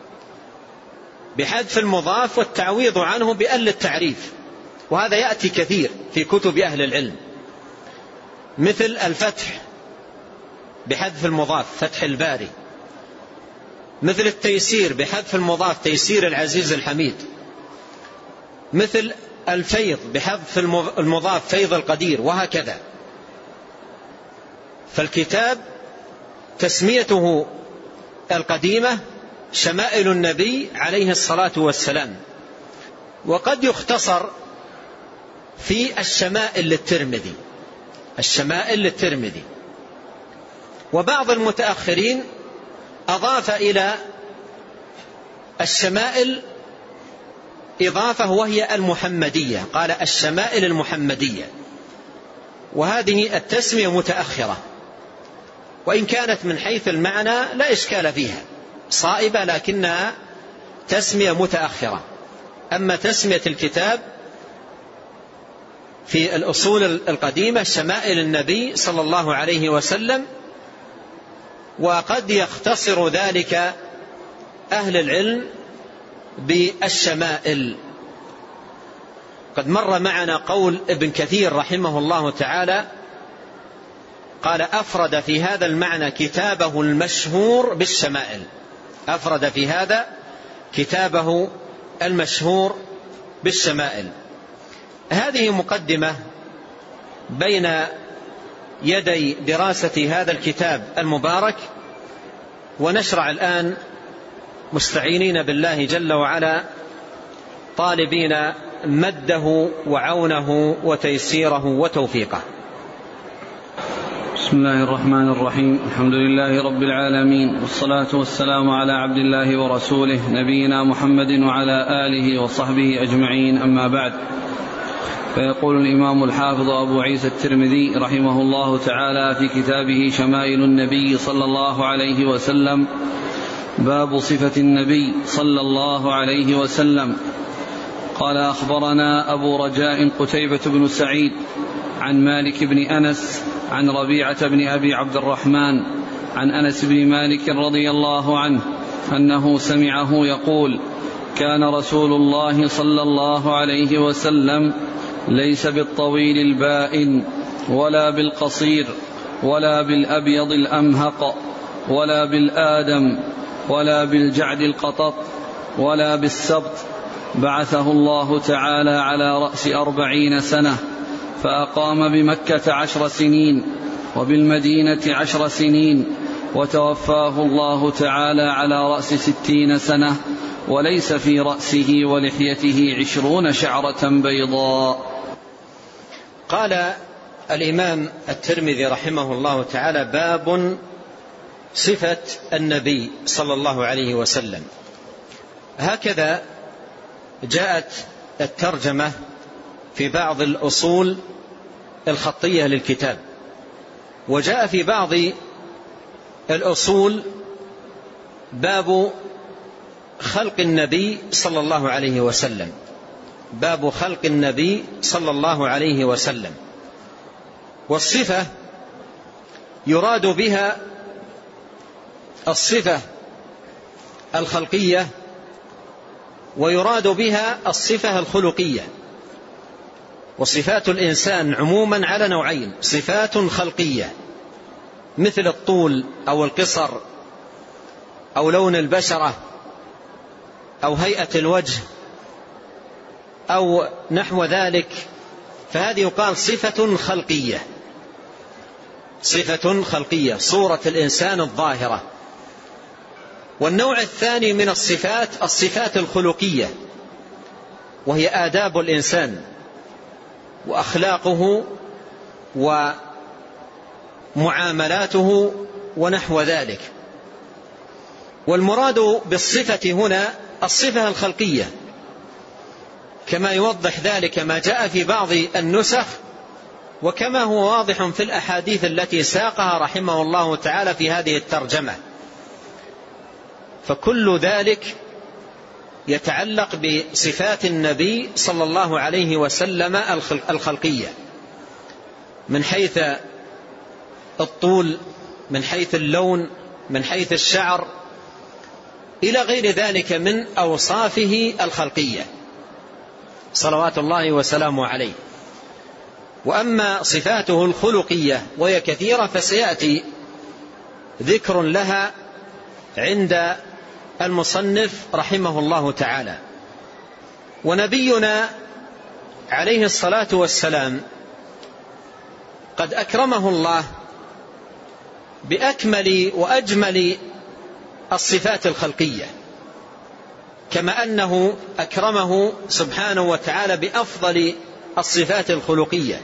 بحذف المضاف والتعويض عنه بأل التعريف، وهذا يأتي كثير في كتب أهل العلم، مثل الفتح بحذف المضاف فتح الباري، مثل التيسير بحذف المضاف تيسير العزيز الحميد، مثل الفيض بحذف المضاف فيض القدير، وهكذا. فالكتاب تسميته القديمة شمائل النبي عليه الصلاة والسلام. وقد يختصر في الشمائل للترمذي، الشمائل للترمذي. وبعض المتأخرين أضاف إلى الشمائل إضافة وهي المحمدية، قال الشمائل المحمدية، وهذه التسمية متأخرة، وإن كانت من حيث المعنى لا إشكال فيها صائبة، لكنها تسمية متأخرة. أما تسمية الكتاب في الأصول القديمة شمائل النبي صلى الله عليه وسلم. وقد يختصر ذلك أهل العلم بالشمائل. قد مر معنا قول ابن كثير رحمه الله تعالى، قال أفرد في هذا المعنى كتابه المشهور بالشمائل، أفرد في هذا كتابه المشهور بالشمائل. هذه مقدمة بين يدي دراسة هذا الكتاب المبارك، ونشرع الآن مستعينين بالله جل وعلا طالبين مده وعونه وتيسيره وتوفيقه. بسم الله الرحمن الرحيم. الحمد لله رب العالمين، والصلاة والسلام على عبد الله ورسوله نبينا محمد وعلى آله وصحبه أجمعين، أما بعد. فيقول الإمام الحافظ أبو عيسى الترمذي رحمه الله تعالى في كتابه شمائل النبي صلى الله عليه وسلم: باب صفة النبي صلى الله عليه وسلم. قال أخبرنا أبو رجاء قتيبة بن سعيد عن مالك بن أنس عن ربيعة بن أبي عبد الرحمن عن أنس بن مالك رضي الله عنه أنه سمعه يقول: كان رسول الله صلى الله عليه وسلم ليس بالطويل البائن ولا بالقصير ولا بالأبيض الأمهق، ولا بالآدم ولا بالجعد القطط ولا بالسبط، بعثه الله تعالى على رأس أربعين سنة، فأقام بمكة عشر سنين وبالمدينة عشر سنين، وتوفاه الله تعالى على رأس ستين سنة، وليس في رأسه ولحيته عشرون شعرة بيضاء. قال الإمام الترمذي رحمه الله تعالى: باب صفة النبي صلى الله عليه وسلم. هكذا جاءت الترجمة في بعض الأصول الخطية للكتاب، وجاء في بعض الأصول باب خلق النبي صلى الله عليه وسلم، باب خلق النبي صلى الله عليه وسلم. والصفة يراد بها الصفة الخلقية، ويراد بها الصفة الخلقية. وصفات الإنسان عموما على نوعين: صفات خلقية مثل الطول أو القصر أو لون البشرة أو هيئة الوجه أو نحو ذلك، فهذه يقال صفة خلقية، صفة خلقية، صورة الإنسان الظاهرة. والنوع الثاني من الصفات الصفات الخلقية، وهي آداب الإنسان وأخلاقه ومعاملاته ونحو ذلك. والمراد بالصفة هنا الصفة الخلقية، كما يوضح ذلك ما جاء في بعض النسخ، وكما هو واضح في الأحاديث التي ساقها رحمه الله تعالى في هذه الترجمة. فكل ذلك يتعلق بصفات النبي صلى الله عليه وسلم الخلقية، من حيث الطول، من حيث اللون، من حيث الشعر، إلى غير ذلك من أوصافه الخلقية صلوات الله وسلامه عليه. وأما صفاته الخلقية وهي كثيرة فسيأتي ذكر لها عند المصنف رحمه الله تعالى. ونبينا عليه الصلاة والسلام قد أكرمه الله بأكمل وأجمل الصفات الخلقية، كما أنه أكرمه سبحانه وتعالى بأفضل الصفات الخلقية.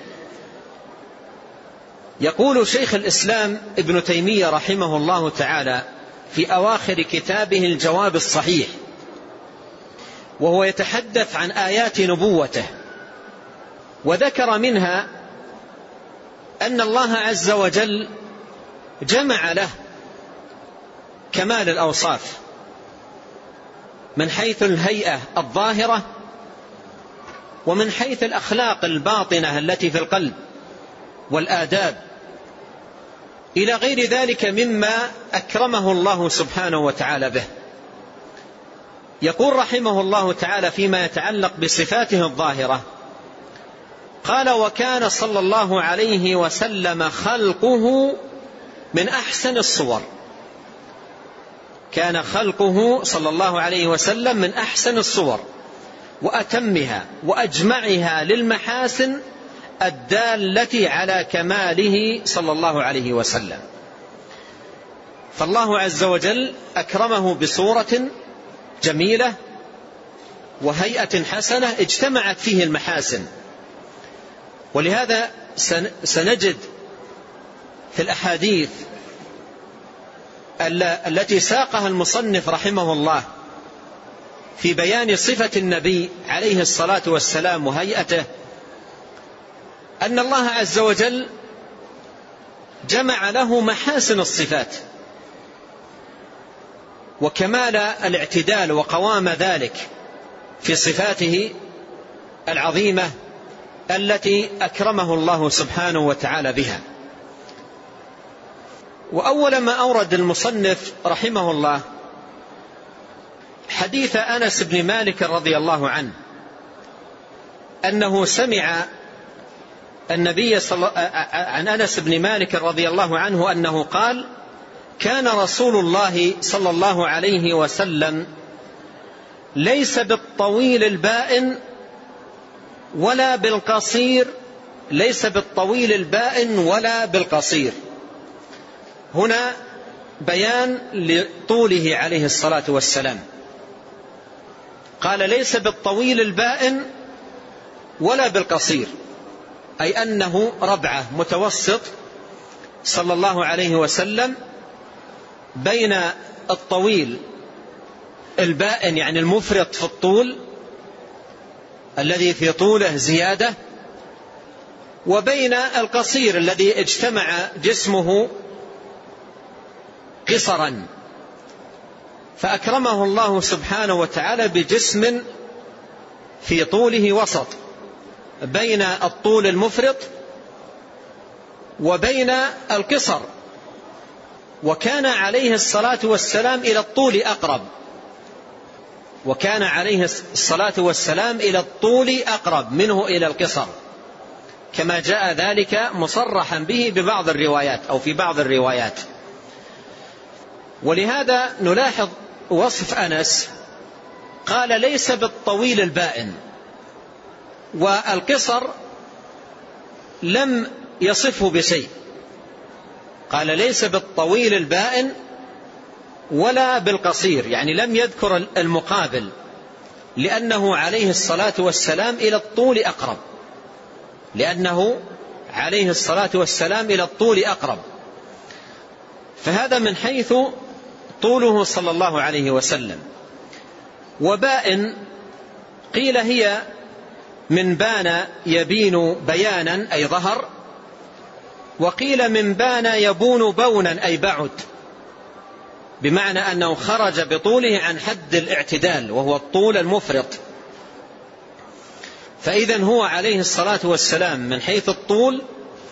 يقول شيخ الإسلام ابن تيمية رحمه الله تعالى في أواخر كتابه الجواب الصحيح، وهو يتحدث عن آيات نبوته، وذكر منها أن الله عز وجل جمع له كمال الأوصاف من حيث الهيئة الظاهرة، ومن حيث الأخلاق الباطنة التي في القلب والآداب، إلى غير ذلك مما أكرمه الله سبحانه وتعالى به. يقول رحمه الله تعالى فيما يتعلق بصفاته الظاهرة، قال: وكان صلى الله عليه وسلم خلقه من أحسن الصور. كان خلقه صلى الله عليه وسلم من أحسن الصور وأتمها وأجمعها للمحاسن الدالة على كماله صلى الله عليه وسلم. فالله عز وجل أكرمه بصورة جميلة وهيئة حسنة اجتمعت فيه المحاسن. ولهذا سنجد في الأحاديث التي ساقها المصنف رحمه الله في بيان صفة النبي عليه الصلاة والسلام وهيئته، أن الله عز وجل جمع له محاسن الصفات وكمال الاعتدال وقوام ذلك في صفاته العظيمة التي أكرمه الله سبحانه وتعالى بها. وأول ما أورد المصنف رحمه الله حديث أنس بن مالك رضي الله عنه أنه سمع النبي صلى عن أنس بن مالك رضي الله عنه أنه قال: كان رسول الله صلى الله عليه وسلم ليس بالطويل البائن ولا بالقصير ليس بالطويل البائن ولا بالقصير. هنا بيان لطوله عليه الصلاة والسلام. قال ليس بالطويل البائن ولا بالقصير، أي أنه ربعة متوسط صلى الله عليه وسلم بين الطويل البائن يعني المفرط في الطول الذي في طوله زيادة، وبين القصير الذي اجتمع جسمه قصرا، فأكرمه الله سبحانه وتعالى بجسم في طوله وسط بين الطول المفرط وبين القصر. وكان عليه الصلاة والسلام إلى الطول أقرب وكان عليه الصلاة والسلام إلى الطول أقرب منه إلى القصر، كما جاء ذلك مصرحا به ببعض الروايات أو في بعض الروايات. ولهذا نلاحظ وصف أنس، قال ليس بالطويل البائن، والقصر لم يصفه بشيء، قال ليس بالطويل البائن ولا بالقصير، يعني لم يذكر المقابل، لأنه عليه الصلاة والسلام إلى الطول أقرب لأنه عليه الصلاة والسلام إلى الطول أقرب. فهذا من حيث طوله صلى الله عليه وسلم. وبائن قيل هي من بان يبين بيانا أي ظهر، وقيل من بان يبون بونا أي بعد، بمعنى أنه خرج بطوله عن حد الاعتدال وهو الطول المفرط. فإذن هو عليه الصلاة والسلام من حيث الطول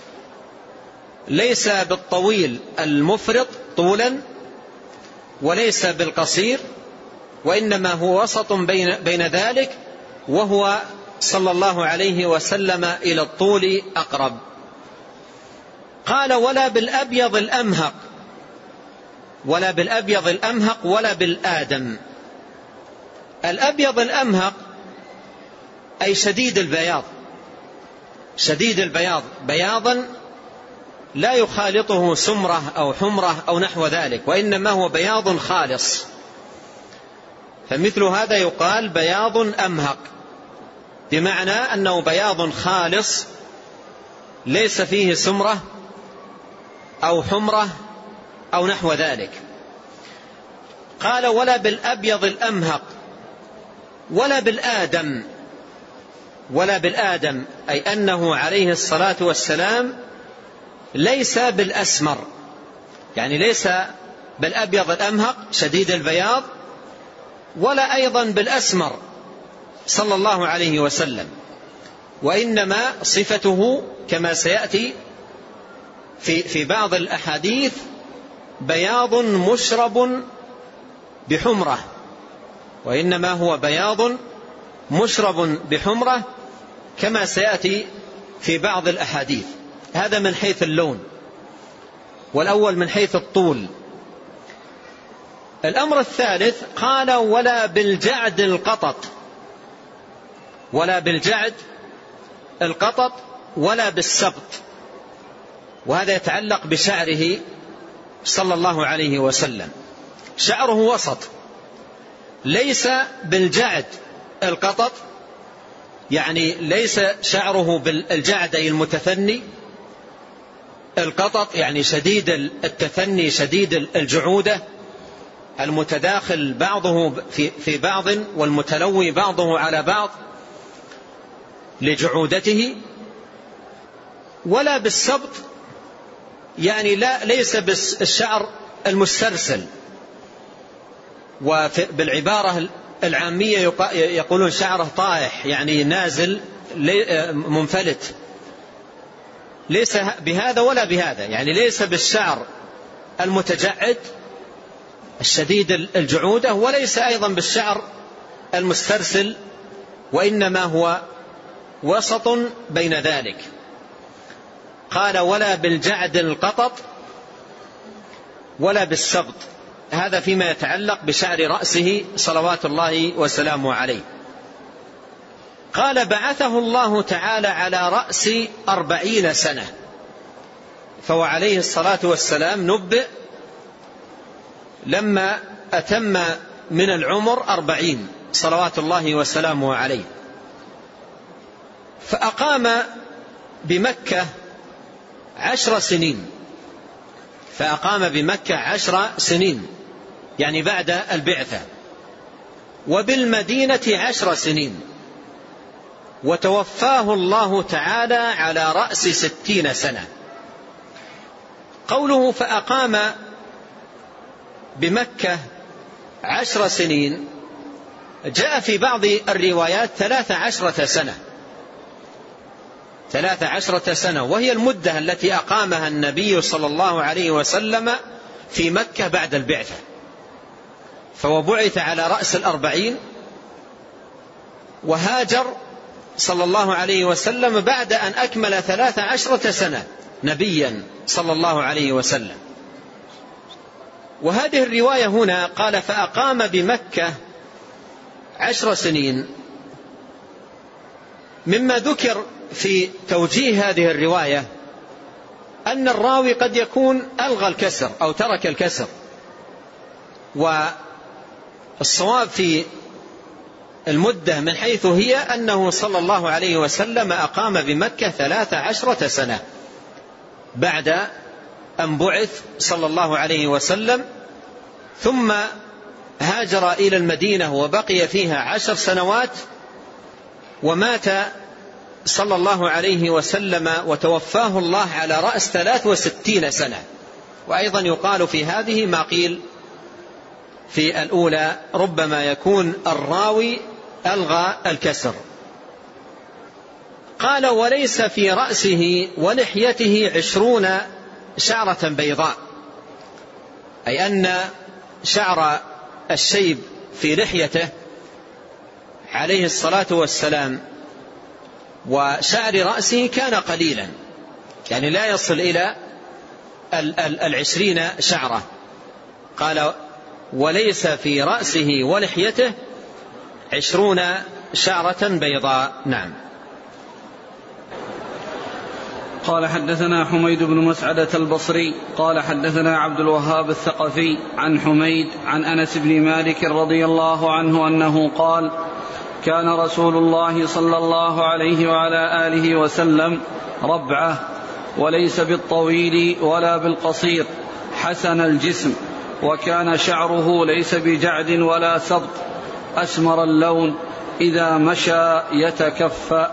ليس بالطويل المفرط طولا وليس بالقصير، وإنما هو وسط بين, بين ذلك، وهو صلى الله عليه وسلم إلى الطول أقرب. قال ولا بالأبيض الأمهق ولا بالأبيض الأمهق ولا بالآدم. الأبيض الأمهق أي شديد البياض شديد البياض بياضا لا يخالطه سمرة أو حمرة أو نحو ذلك، وإنما هو بياض خالص، فمثل هذا يقال بياض أمهق، بمعنى أنه بياض خالص ليس فيه سمرة أو حمرة أو نحو ذلك. قال ولا بالأبيض الأمهق ولا بالآدم. ولا بالآدم أي أنه عليه الصلاة والسلام ليس بالأسمر، يعني ليس بالأبيض الأمهق شديد البياض ولا أيضا بالأسمر صلى الله عليه وسلم، وإنما صفته كما سيأتي في, في بعض الأحاديث بياض مشرب بحمرة، وإنما هو بياض مشرب بحمرة كما سيأتي في بعض الأحاديث. هذا من حيث اللون، والأول من حيث الطول. الأمر الثالث قال ولا بالجعد القطط ولا بالجعد القطط ولا بالسبط، وهذا يتعلق بشعره صلى الله عليه وسلم. شعره وسط، ليس بالجعد القطط، يعني ليس شعره بالجعد أي المتثني، القطط يعني شديد التثني شديد الجعودة المتداخل بعضه في بعض والمتلوي بعضه على بعض لجعودته. ولا بالسبط، يعني لا ليس بالشعر المسترسل، وبالعبارة العامية يقولون شعره طائح يعني نازل منفلت، ليس بهذا ولا بهذا، يعني ليس بالشعر المتجعد الشديد الجعودة وليس أيضا بالشعر المسترسل، وإنما هو وسط بين ذلك. قال ولا بالجعد القطط ولا بالسبط. هذا فيما يتعلق بشعر رأسه صلوات الله وسلامه عليه. قال بعثه الله تعالى على رأس أربعين سنة، فهو عليه الصلاة والسلام نبئ لما أتم من العمر أربعين صلوات الله وسلامه عليه. فأقام بمكة عشر سنين فأقام بمكة عشر سنين يعني بعد البعثة، وبالمدينة عشر سنين، وتوفاه الله تعالى على رأس ستين سنة. قوله فأقام بمكة عشر سنين جاء في بعض الروايات ثلاث عشرة سنة ثلاث عشرة سنة وهي المدة التي أقامها النبي صلى الله عليه وسلم في مكة بعد البعثة. فهو بعث على رأس الأربعين، وهاجر صلى الله عليه وسلم بعد أن أكمل ثلاث عشرة سنة نبيا صلى الله عليه وسلم. وهذه الرواية هنا قال فأقام بمكة عشر سنين، مما ذكر في توجيه هذه الرواية أن الراوي قد يكون ألغى الكسر أو ترك الكسر، والصواب في المدة من حيث هي أنه صلى الله عليه وسلم أقام بمكة ثلاث عشرة سنة بعد أن بعث صلى الله عليه وسلم، ثم هاجر إلى المدينة وبقي فيها عشر سنوات، ومات صلى الله عليه وسلم وتوفاه الله على رأس ثلاث وستين سنة. وأيضا يقال في هذه ما قيل في الأولى، ربما يكون الراوي ألغى الكسر. قال وليس في رأسه ولحيته عشرون شعرة بيضاء، أي أن شعر الشيب في لحيته عليه الصلاة والسلام وشعر رأسه كان قليلا، يعني لا يصل إلى العشرين شعرة. قال وليس في رأسه ولحيته عشرون شعرة بيضاء. نعم. قال حدثنا حميد بن مسعدة البصري قال حدثنا عبد الوهاب الثقفي عن حميد عن أنس بن مالك رضي الله عنه أنه قال كان رسول الله صلى الله عليه وعلى آله وسلم ربعة، وليس بالطويل ولا بالقصير، حسن الجسم، وكان شعره ليس بجعد ولا سبط، أسمر اللون، إذا مشى يتكفى.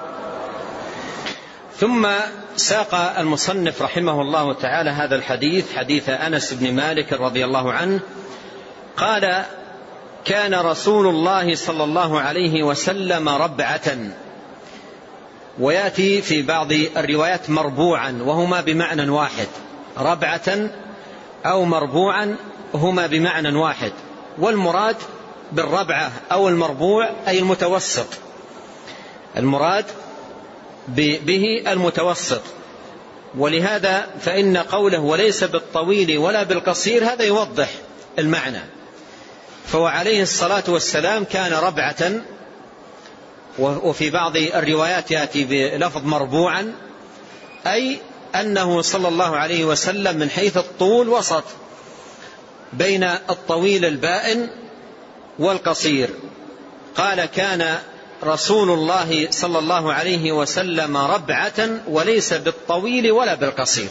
ثم ساق المصنف رحمه الله تعالى هذا الحديث، حديث أنس بن مالك رضي الله عنه قال كان رسول الله صلى الله عليه وسلم ربعة، ويأتي في بعض الروايات مربوعا، وهما بمعنى واحد، ربعة أو مربوعا هما بمعنى واحد، والمراد بالربعة أو المربوع أي المتوسط، المراد به المتوسط. ولهذا فإن قوله وليس بالطويل ولا بالقصير هذا يوضح المعنى. فهو عليه الصلاة والسلام كان ربعة، وفي بعض الروايات يأتي بلفظ مربوعا، أي أنه صلى الله عليه وسلم من حيث الطول وسط بين الطويل البائن والقصير. قال كان رسول الله صلى الله عليه وسلم ربعة وليس بالطويل ولا بالقصير.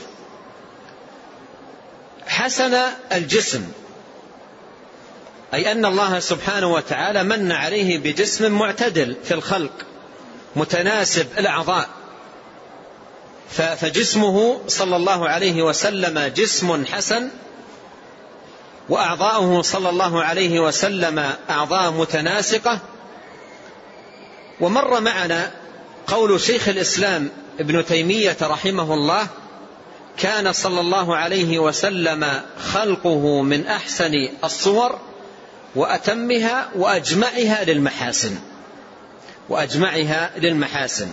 حسن الجسم، أي أن الله سبحانه وتعالى من عليه بجسم معتدل في الخلق متناسب الأعضاء، فجسمه صلى الله عليه وسلم جسم حسن، وأعضاؤه صلى الله عليه وسلم أعضاء متناسقة. ومر معنا قول شيخ الإسلام ابن تيمية رحمه الله كان صلى الله عليه وسلم خلقه من أحسن الصور وأتمها وأجمعها للمحاسن وأجمعها للمحاسن.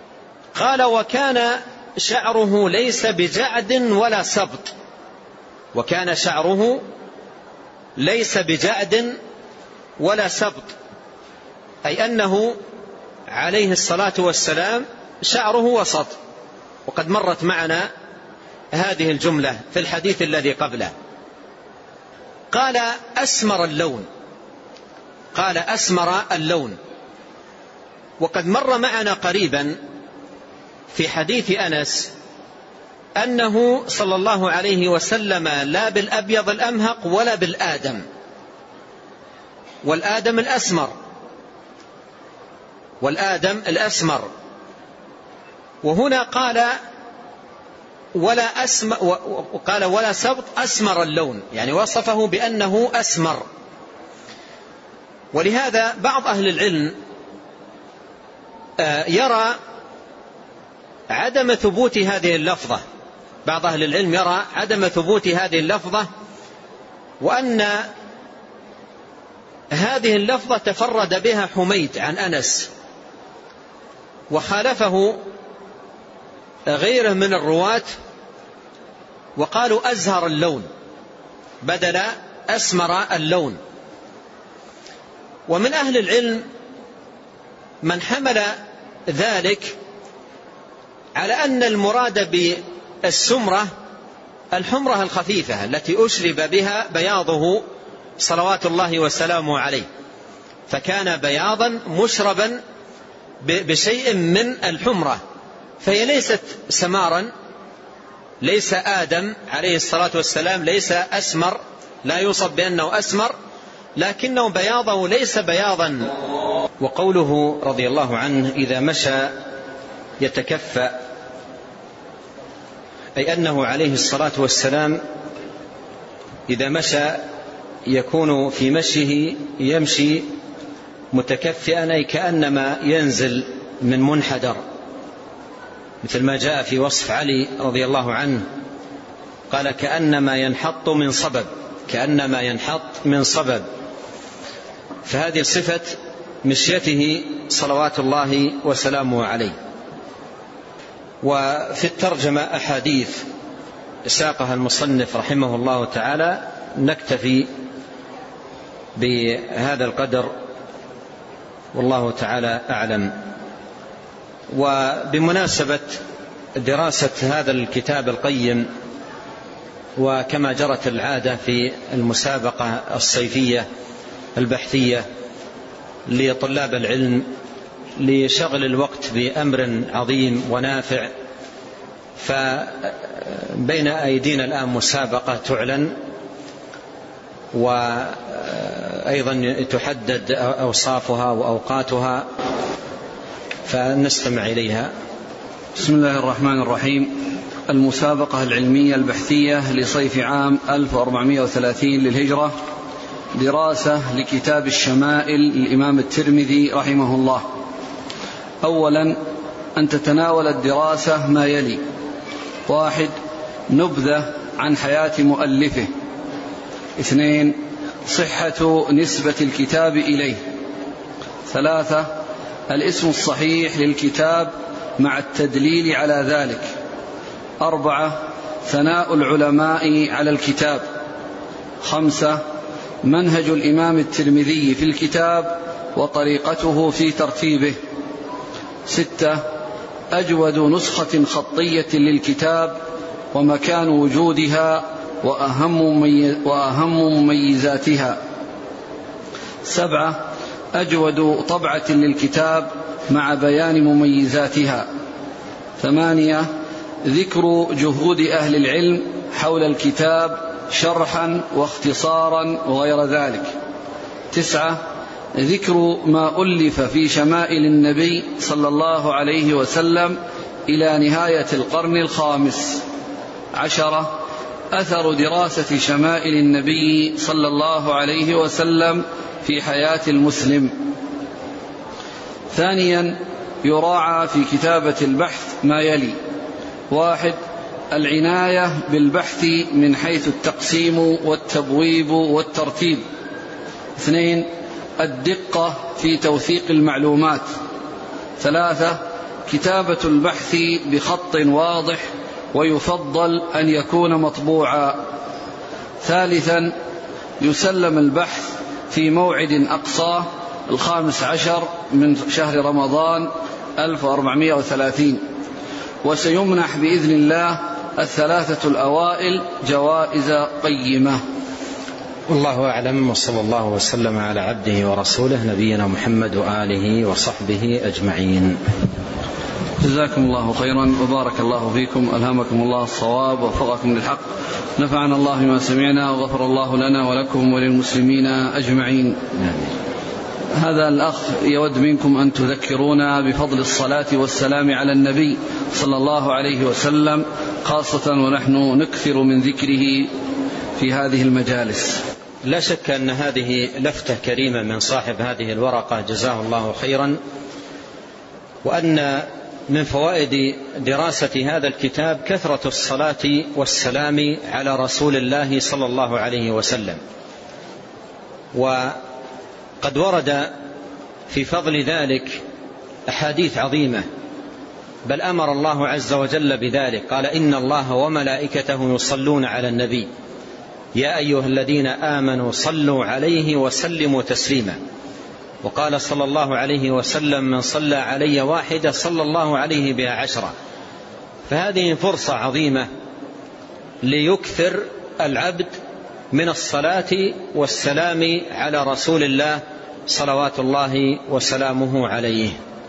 قال وكان شعره ليس بجعد ولا سبط، وكان شعره ليس بجعد ولا سبط، أي أنه عليه الصلاة والسلام شعره وسط، وقد مرت معنا هذه الجملة في الحديث الذي قبله. قال أسمر اللون، قال أسمر اللون. وقد مر معنا قريبا في حديث أنس أنه صلى الله عليه وسلم لا بالأبيض الأمهق ولا بالآدم، والآدم الأسمر، والآدم الأسمر. وهنا قال ولا أسمر، وقال ولا سبط أسمر اللون، يعني وصفه بأنه أسمر. ولهذا بعض أهل العلم يرى عدم ثبوت هذه اللفظة، بعض أهل العلم يرى عدم ثبوت هذه اللفظة، وأن هذه اللفظة تفرد بها حميد عن أنس، وخالفه غيره من الرواة وقالوا أزهر اللون بدل أسمر اللون. ومن أهل العلم من حمل ذلك على أن المراد بالسمرة الحمرة الخفيفة التي أشرب بها بياضه صلوات الله وسلامه عليه، فكان بياضا مشربا بشيء من الحمرة، فهي ليست سمارا، ليس آدم عليه الصلاة والسلام ليس أسمر، لا يوصف بأنه أسمر، لكنه بياضه ليس بياضا. وقوله رضي الله عنه إذا مشى يتكفأ، أي أنه عليه الصلاة والسلام إذا مشى يكون في مشيه يمشي متكفئا، أي كأنما ينزل من منحدر، مثل ما جاء في وصف علي رضي الله عنه قال كأنما ينحط من صبب، كأنما ينحط من صبب. فهذه صفة مشيته صلوات الله وسلامه عليه. وفي الترجمة أحاديث ساقها المصنف رحمه الله تعالى، نكتفي بهذا القدر والله تعالى أعلم. وبمناسبة دراسة هذا الكتاب القيم، وكما جرت العادة في المسابقة الصيفية البحثية لطلاب العلم لشغل الوقت بأمر عظيم ونافع، فبين أيدينا الآن مسابقة تعلن وأيضا تحدد أوصافها وأوقاتها، فنستمع إليها. بسم الله الرحمن الرحيم. المسابقة العلمية البحثية لصيف عام ألف وأربعمائة وثلاثين للهجرة، دراسة لكتاب الشمائل للإمام الترمذي رحمه الله. أولا أن تتناول الدراسة ما يلي: واحد، نبذة عن حياة مؤلفه. اثنين، صحة نسبة الكتاب إليه. ثلاثة، الاسم الصحيح للكتاب مع التدليل على ذلك. أربعة، ثناء العلماء على الكتاب. خمسة، منهج الإمام الترمذي في الكتاب وطريقته في ترتيبه. ستة، أجود نسخة خطية للكتاب ومكان وجودها وأهم مميزاتها. سبعة، أجود طبعة للكتاب مع بيان مميزاتها. ثمانية، ذكر جهود أهل العلم حول الكتاب شرحا واختصارا وغير ذلك. تسعة، ذكر ما ألف في شمائل النبي صلى الله عليه وسلم إلى نهاية القرن الخامس. عشرة، أثر دراسة شمائل النبي صلى الله عليه وسلم في حياة المسلم. ثانيا، يراعى في كتابة البحث ما يلي: واحد، العناية بالبحث من حيث التقسيم والتبويب والترتيب. اثنين، الدقة في توثيق المعلومات. ثلاثة، كتابة البحث بخط واضح ويفضل أن يكون مطبوعا. ثالثا يسلم البحث في موعد أقصاه الخامس عشر من شهر رمضان ألف وأربعمائة وثلاثين، وسيمنح بإذن الله الثلاثة الأوائل جوائز قيمة. والله أعلم، وصلى الله وسلم على عبده ورسوله نبينا محمد وآله وصحبه أجمعين. جزاكم الله خيرا وبارك الله فيكم، ألهمكم الله الصواب ووفقكم للحق، نفعنا الله بما سمعنا وغفر الله لنا ولكم وللمسلمين أجمعين. هذا الأخ يود منكم أن تذكرونا بفضل الصلاة والسلام على النبي صلى الله عليه وسلم، خاصة ونحن نكثر من ذكره في هذه المجالس. لا شك أن هذه لفتة كريمة من صاحب هذه الورقة جزاه الله خيرا، وأن من فوائد دراسة هذا الكتاب كثرة الصلاة والسلام على رسول الله صلى الله عليه وسلم. وقد ورد في فضل ذلك أحاديث عظيمة، بل أمر الله عز وجل بذلك، قال إن الله وملائكته يصلون على النبي يا أيها الذين آمنوا صلوا عليه وسلموا تسليما. وقال صلى الله عليه وسلم من صلى علي واحدة صلى الله عليه بها عشرة. فهذه فرصة عظيمة ليكثر العبد من الصلاة والسلام على رسول الله صلوات الله وسلامه عليه.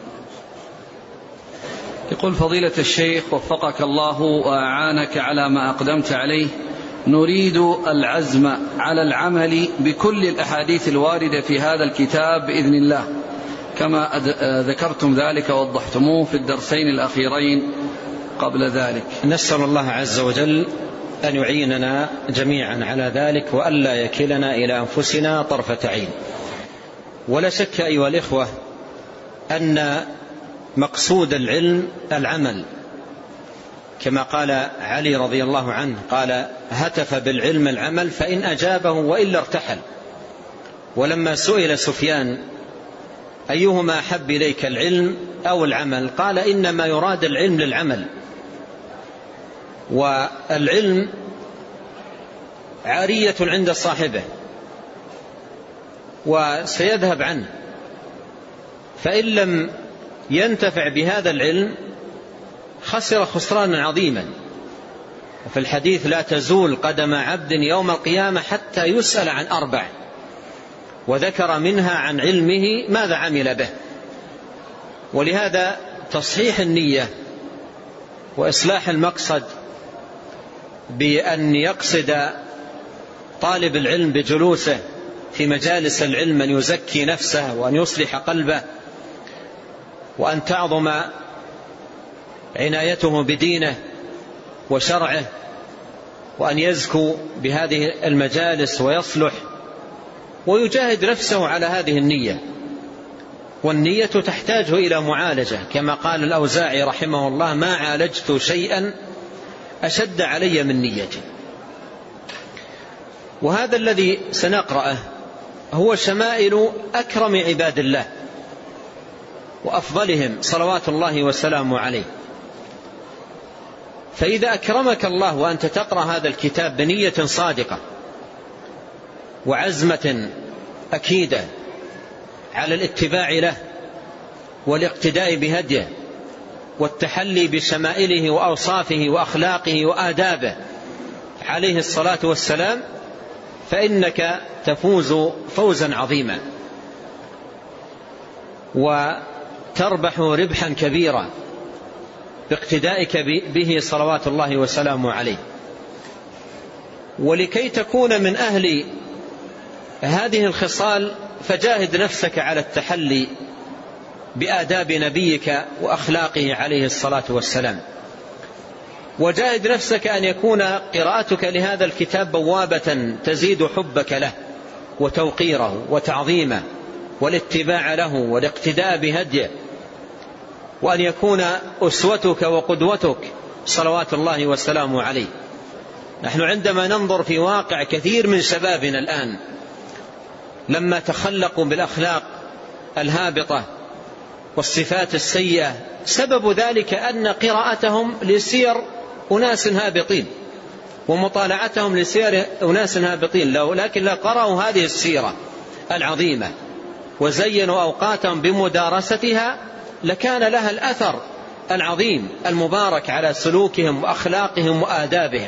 يقول فضيلة الشيخ وفقك الله وأعانك على ما أقدمت عليه، نريد العزم على العمل بكل الأحاديث الواردة في هذا الكتاب بإذن الله، كما ذكرتم ذلك ووضحتموه في الدرسين الأخيرين قبل ذلك. نسأل الله عز وجل أن يعيننا جميعا على ذلك، وألا يكلنا إلى أنفسنا طرفة عين. ولا شك أيها الإخوة أن مقصود العلم العمل، كما قال علي رضي الله عنه، قال هتف بالعلم العمل فإن أجابه وإلا ارتحل. ولما سئل سفيان أيهما أحب إليك العلم أو العمل، قال إنما يراد العلم للعمل، والعلم عارية عند صاحبه وسيذهب عنه، فإن لم ينتفع بهذا العلم خسر خسرانا عظيما. وفي الحديث لا تزول قدم عبد يوم القيامة حتى يسأل عن أربع، وذكر منها عن علمه ماذا عمل به. ولهذا تصحيح النية وإصلاح المقصد بأن يقصد طالب العلم بجلوسه في مجالس العلم أن يزكي نفسه وأن يصلح قلبه وأن تعظم عنايته بدينه وشرعه، وأن يزكو بهذه المجالس ويصلح ويجاهد نفسه على هذه النية. والنية تحتاج إلى معالجة، كما قال الأوزاعي رحمه الله ما عالجت شيئا أشد علي من نيتي. وهذا الذي سنقرأه هو شمائل أكرم عباد الله وأفضلهم صلوات الله وسلامه عليه. فإذا أكرمك الله وأنت تقرأ هذا الكتاب بنية صادقة وعزمة أكيدة على الاتباع له والاقتداء بهديه والتحلي بشمائله وأوصافه وأخلاقه وآدابه عليه الصلاة والسلام، فإنك تفوز فوزا عظيما وتربح ربحا كبيرا باقتدائك به صلوات الله وسلامه عليه. ولكي تكون من أهل هذه الخصال فجاهد نفسك على التحلي بآداب نبيك وأخلاقه عليه الصلاة والسلام، وجاهد نفسك أن يكون قراءتك لهذا الكتاب بوابة تزيد حبك له وتوقيره وتعظيمه والاتباع له والاقتداء بهديه، وأن يكون أسوتك وقدوتك صلوات الله وسلامه عليه. نحن عندما ننظر في واقع كثير من شبابنا الآن لما تخلقوا بالأخلاق الهابطة والصفات السيئة، سبب ذلك أن قراءتهم لسير أناس هابطين ومطالعتهم لسير أناس هابطين، لكن لا قرأوا هذه السيرة العظيمة وزينوا أوقاتهم بمدارستها لكان لها الأثر العظيم المبارك على سلوكهم وأخلاقهم وآدابهم.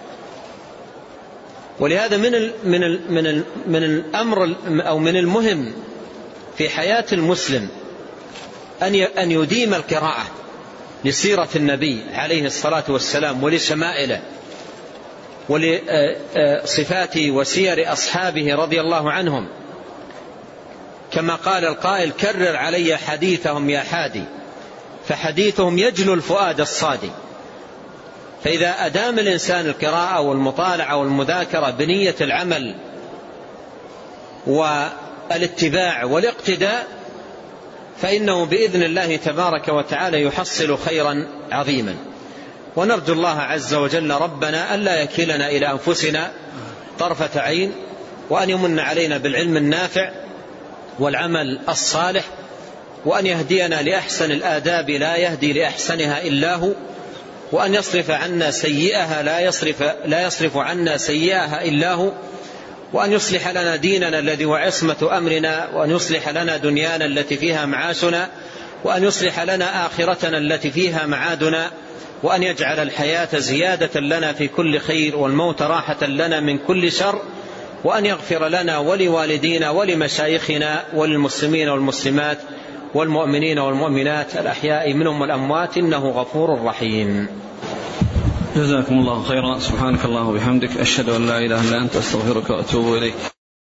ولهذا من ال من ال من ال من الأمر أو من المهم في حياة المسلم أن أن يديم القراءة لسيرة النبي عليه الصلاة والسلام ولشمائله ولصفات وسير أصحابه رضي الله عنهم، كما قال القائل: كرر علي حديثهم يا حادي، فحديثهم يجلو الفؤاد الصادي. فإذا أدام الإنسان القراءة والمطالعة والمذاكرة بنية العمل والاتباع والاقتداء فإنه بإذن الله تبارك وتعالى يحصل خيرا عظيما. ونرجو الله عز وجل ربنا ألا يكلنا إلى أنفسنا طرفة عين، وأن يمن علينا بالعلم النافع والعمل الصالح، وأن يهدينا لأحسن الآداب لا يهدي لأحسنها إلا هو، وأن يصرف عنا سيئها لا يصرف, لا يصرف عنا سيئها إلا هو، وأن يصلح لنا ديننا الذي هو عصمة أمرنا، وأن يصلح لنا دنيانا التي فيها معاشنا، وأن يصلح لنا آخرتنا التي فيها معادنا، وأن يجعل الحياة زيادة لنا في كل خير والموت راحة لنا من كل شر، وأن يغفر لنا ولوالدينا ولمشايخنا وللمسلمين والمسلمات والمؤمنين والمؤمنات الأحياء منهم والأموات، إنه غفور رحيم. جزاكم الله خيرا. سبحانك اللهم وبحمدك، أشهد أن لا إله إلا أنت، أستغفرك وأتوب إليك.